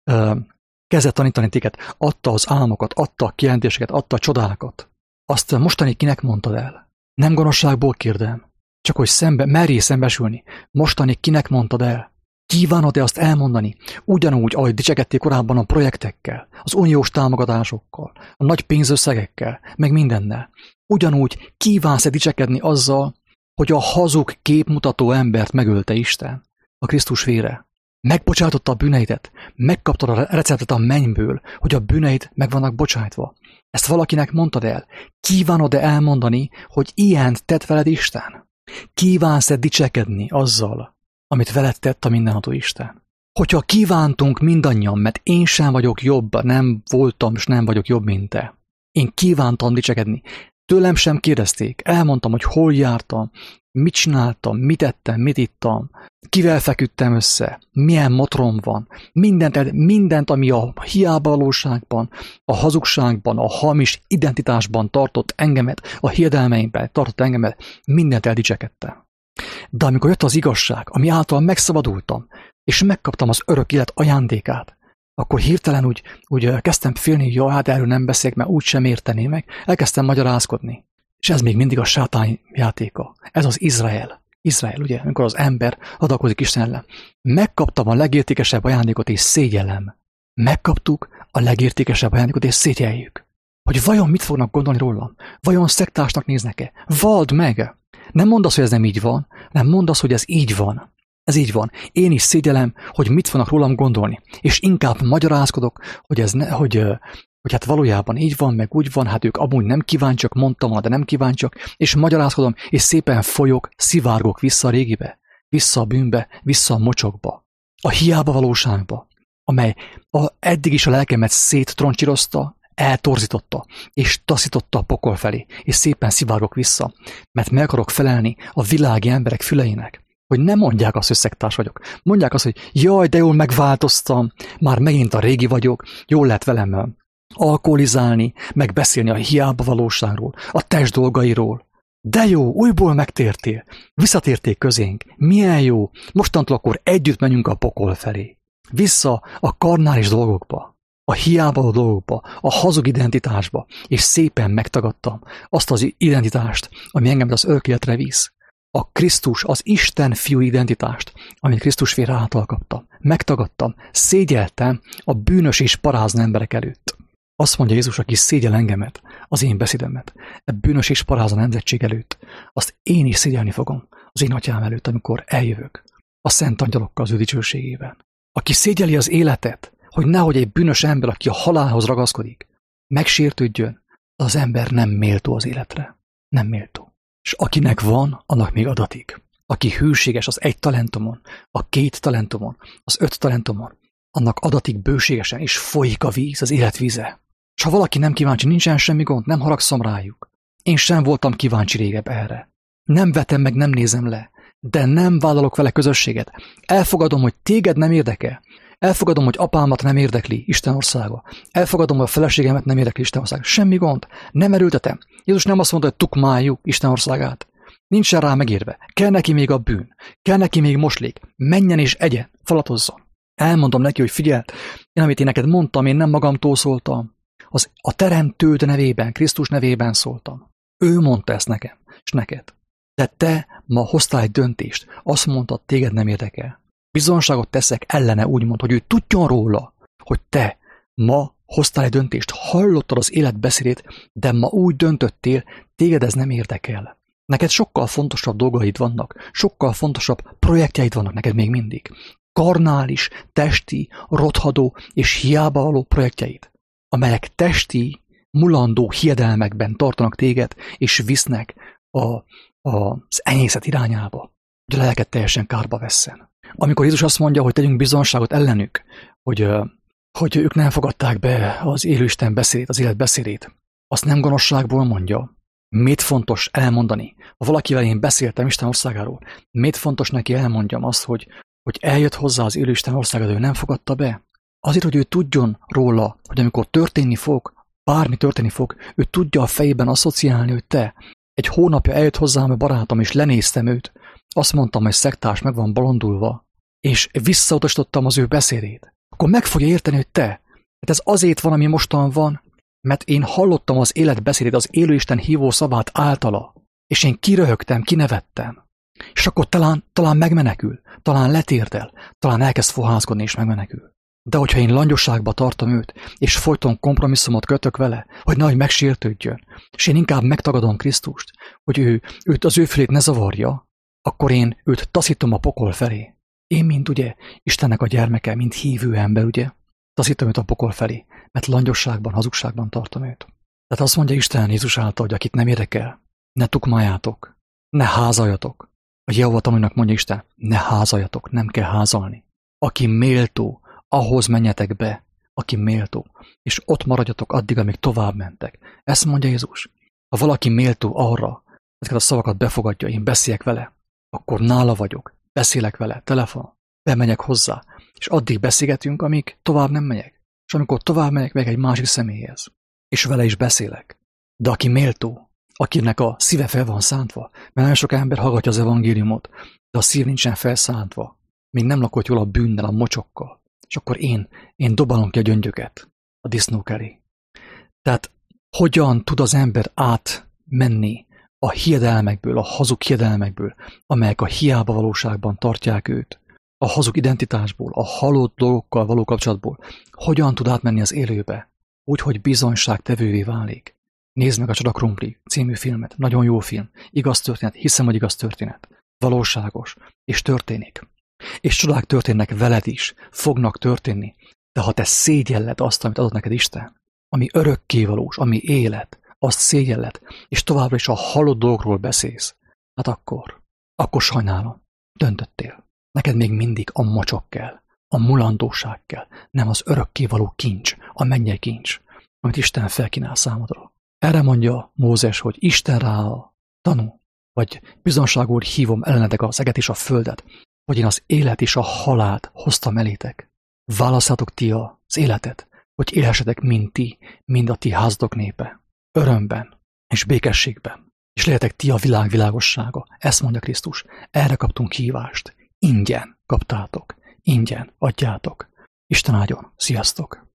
kezdett tanítani téged, adta az álmokat, adta a kijelentéseket, adta a csodákat, azt mostani kinek mondtad el? Nem gonoszságból kérdem, csak hogy szembe, merjél szembesülni. Mostani kinek mondtad el? Kívánod-e azt elmondani, ugyanúgy, ahogy dicsekedtél korábban a projektekkel, az uniós támogatásokkal, a nagy pénzösszegekkel, meg mindennel? Ugyanúgy kívánsz-e dicsekedni azzal, hogy a hazug képmutató embert megölte Isten, a Krisztus vére? Megbocsátotta a bűneidet, megkaptad a receptet a mennyből, hogy a bűneid meg vannak bocsájtva. Ezt valakinek mondtad el? Kívánod-e elmondani, hogy ilyent tett veled Isten? Kívánsz-e dicsekedni azzal, amit veled tett a mindenható Isten? Hogyha kívántunk mindannyian, mert én sem vagyok jobb, nem voltam, és nem vagyok jobb, mint te. Én kívántam dicsekedni. Tőlem sem kérdezték. Elmondtam, hogy hol jártam, mit csináltam, mit ettem, mit ittam, kivel feküdtem össze, milyen motrom van, mindent, mindent, ami a hiábavalóságban, a hazugságban, a hamis identitásban tartott engemet, a hiedelmeimben tartott engemet, mindent eldicsekedtem. De amikor jött az igazság, ami által megszabadultam, és megkaptam az örök élet ajándékát, akkor hirtelen úgy, úgy kezdtem félni, hogy hát erről nem beszélek, mert úgy sem értené meg, elkezdtem magyarázkodni. És ez még mindig a sátán játéka. Ez az Izrael. Izrael, ugye, amikor az ember adakozik Isten ellen. Megkaptam a legértékesebb ajándékot, és szégyellem. Megkaptuk a legértékesebb ajándékot, és szégyeljük. Hogy vajon mit fognak gondolni rólam? Vajon szektársnak néznek-e? Vald meg! Nem mondd azt, hogy ez nem így van, nem mondd azt, hogy ez így van. Ez így van. Én is szégyellem, hogy mit fognak rólam gondolni. És inkább magyarázkodok, hogy ez ne, hogy, hogy hát valójában így van, meg úgy van, hát ők amúgy nem kíváncsiak, mondtam volna, de nem kíváncsiak, és magyarázkodom, és szépen folyok, szivárgok vissza a régibe, vissza a bűnbe, vissza a mocsokba, a hiába valóságba, amely a, eddig is a lelkemet széttroncsírozta, eltorzította, és taszította a pokol felé, és szépen szivárgok vissza, mert meg akarok felelni a világi emberek füleinek, hogy nem mondják azt, hogy szektárs vagyok. Mondják azt, hogy jaj, de jól megváltoztam, már megint a régi vagyok, jól lehet velem alkoholizálni, meg beszélni a hiába valóságról, a test dolgairól. De jó, újból megtértél, visszatértél közénk, milyen jó, mostantól akkor együtt menjünk a pokol felé. Vissza a karnális dolgokba, a hiába dolgokba, a hazug identitásba, és szépen megtagadtam azt az identitást, ami engem az örök életre visz. A Krisztus, az Isten fiú identitást, amit Krisztus vére által kaptam. Megtagadtam, szégyeltem a bűnös és parázna emberek előtt. Azt mondja Jézus, aki szégyel engemet, az én beszédemet, a bűnös és parázna nemzetség előtt, azt én is szégyelni fogom az én atyám előtt, amikor eljövök a szent angyalokkal az ő dicsőségében. Aki szégyeli az életet, hogy nehogy egy bűnös ember, aki a halálhoz ragaszkodik, megsértődjön, az ember nem méltó az életre. Nem méltó. És akinek van, annak még adatik. Aki hűséges az egy talentumon, a két talentumon, az öt talentumon, annak adatik bőségesen, és folyik a víz, az élet víze. És ha valaki nem kíváncsi, nincsen semmi gond, nem haragszom rájuk. Én sem voltam kíváncsi régebb erre. Nem vetem meg, nem nézem le, de nem vállalok vele közösséget. Elfogadom, hogy téged nem érdekel. Elfogadom, hogy apámat nem érdekli Isten országa. Elfogadom, hogy a feleségemet nem érdekli Isten országa. Semmi gond. Nem erőltetem. Jézus nem azt mondta, hogy tukmáljuk Isten országát. Nincsen rá megérve. Kell neki még a bűn. Kell neki még moslék. Menjen és egyen. Falatozzon. Elmondom neki, hogy figyeld, én amit én neked mondtam, én nem magamtól szóltam. Az a teremtőd nevében, Krisztus nevében szóltam. Ő mondta ezt nekem, és neked. De te ma hoztál egy döntést. Azt mondtad, téged nem érdekel. Bizonságot teszek ellene, úgymond, hogy ő tudjon róla, hogy te ma hoztál egy döntést, hallottad az élet beszédét, de ma úgy döntöttél, téged ez nem érdekel. Neked sokkal fontosabb dolgaid vannak, sokkal fontosabb projektjeid vannak neked még mindig. Karnális, testi, rothadó és hiába való projektjeid, amelyek testi, mulandó hiedelmekben tartanak téged, és visznek a, a, az enyészet irányába, hogy a lelked teljesen kárba vesszen. Amikor Jézus azt mondja, hogy tegyünk bizonságot ellenük, hogy, hogy ők nem fogadták be az élő Isten beszédét, az élet beszédét, azt nem gonoszságból mondja. Miért fontos elmondani? Ha valakivel én beszéltem Isten országáról, miért fontos neki elmondjam azt, hogy, hogy eljött hozzá az élő Isten országára, ő nem fogadta be? Azért, hogy ő tudjon róla, hogy amikor történni fog, bármi történni fog, ő tudja a fejében asszociálni, hogy te. Egy hónapja eljött hozzám a barátom, és lenéztem őt. Azt mondtam, hogy szektárs meg van bolondulva, és visszautasítottam az ő beszédét. Akkor meg fogja érteni, hogy te. Hát ez azért van, ami mostan van, mert én hallottam az élet beszédét, az élőisten hívó szavát általa, és én kiröhögtem, kinevettem. És akkor talán, talán megmenekül, talán letérdel, talán elkezd fohászkodni és megmenekül. De hogyha én langyosságba tartom őt, és folyton kompromisszumot kötök vele, hogy nehogy megsértődjön, és én inkább megtagadom Krisztust, hogy ő, őt az ő fülét ne zavarja, akkor én őt taszítom a pokol felé. Én, mint ugye, Istennek a gyermeke, mint hívő ember, ugye, taszítom őt a pokol felé, mert langyosságban, hazugságban tartom őt. Tehát azt mondja Isten Jézus által, hogy akit nem érdekel, ne tukmáljátok, ne házaljatok. A Jehova tanúinak mondja Isten, ne házaljatok, nem kell házalni. Aki méltó, ahhoz menjetek be, aki méltó, és ott maradjatok addig, amíg tovább mentek. Ezt mondja Jézus. Ha valaki méltó arra, ezeket a szavakat befogadja, én beszéljek vele, akkor nála vagyok, beszélek vele, telefonon, bemegyek hozzá, és addig beszélgetünk, amíg tovább nem megyek. És amikor tovább megyek, megyek egy másik személyhez, és vele is beszélek. De aki méltó, akinek a szíve fel van szántva, mert nagyon sok ember hallgatja az evangéliumot, de a szív nincsen felszántva, még nem lakott jól a bűnnel, a mocsokkal, és akkor én, én dobálom ki a gyöngyöket a disznók elé. Tehát hogyan tud az ember átmenni a hiedelmekből, a hazug hiedelmekből, amelyek a hiába valóságban tartják őt, a hazug identitásból, a halott dolgokkal való kapcsolatból, hogyan tud átmenni az élőbe, úgy, hogy bizonyságtevővé válik. Nézd meg a Csoda krumpli című filmet, nagyon jó film, igaz történet, hiszem, hogy igaz történet, valóságos, és történik. És csodák történnek veled is, fognak történni, de ha te szégyelled azt, amit adott neked Isten, ami örökkévalós, ami élet, azt szégyelled, és továbbra is a halott dolgokról beszélsz, hát akkor, akkor sajnálom, döntöttél. Neked még mindig a mocsok kell, a mulandóság kell, nem az örökkévaló kincs, a mennyei kincs, amit Isten felkínál számodra. Erre mondja Mózes, hogy Isten rá a tanú, vagy bizonságul hívom ellenetek az eget és a földet, hogy én az élet és a halált hoztam elétek. Válasszátok ti az életet, hogy élhessetek mind ti, mind a ti házatok népe, örömben és békességben, és legyetek ti a világ világossága. Ezt mondja Krisztus. Erre kaptunk hívást. Ingyen kaptátok, ingyen adjátok. Isten áldjon. Sziasztok!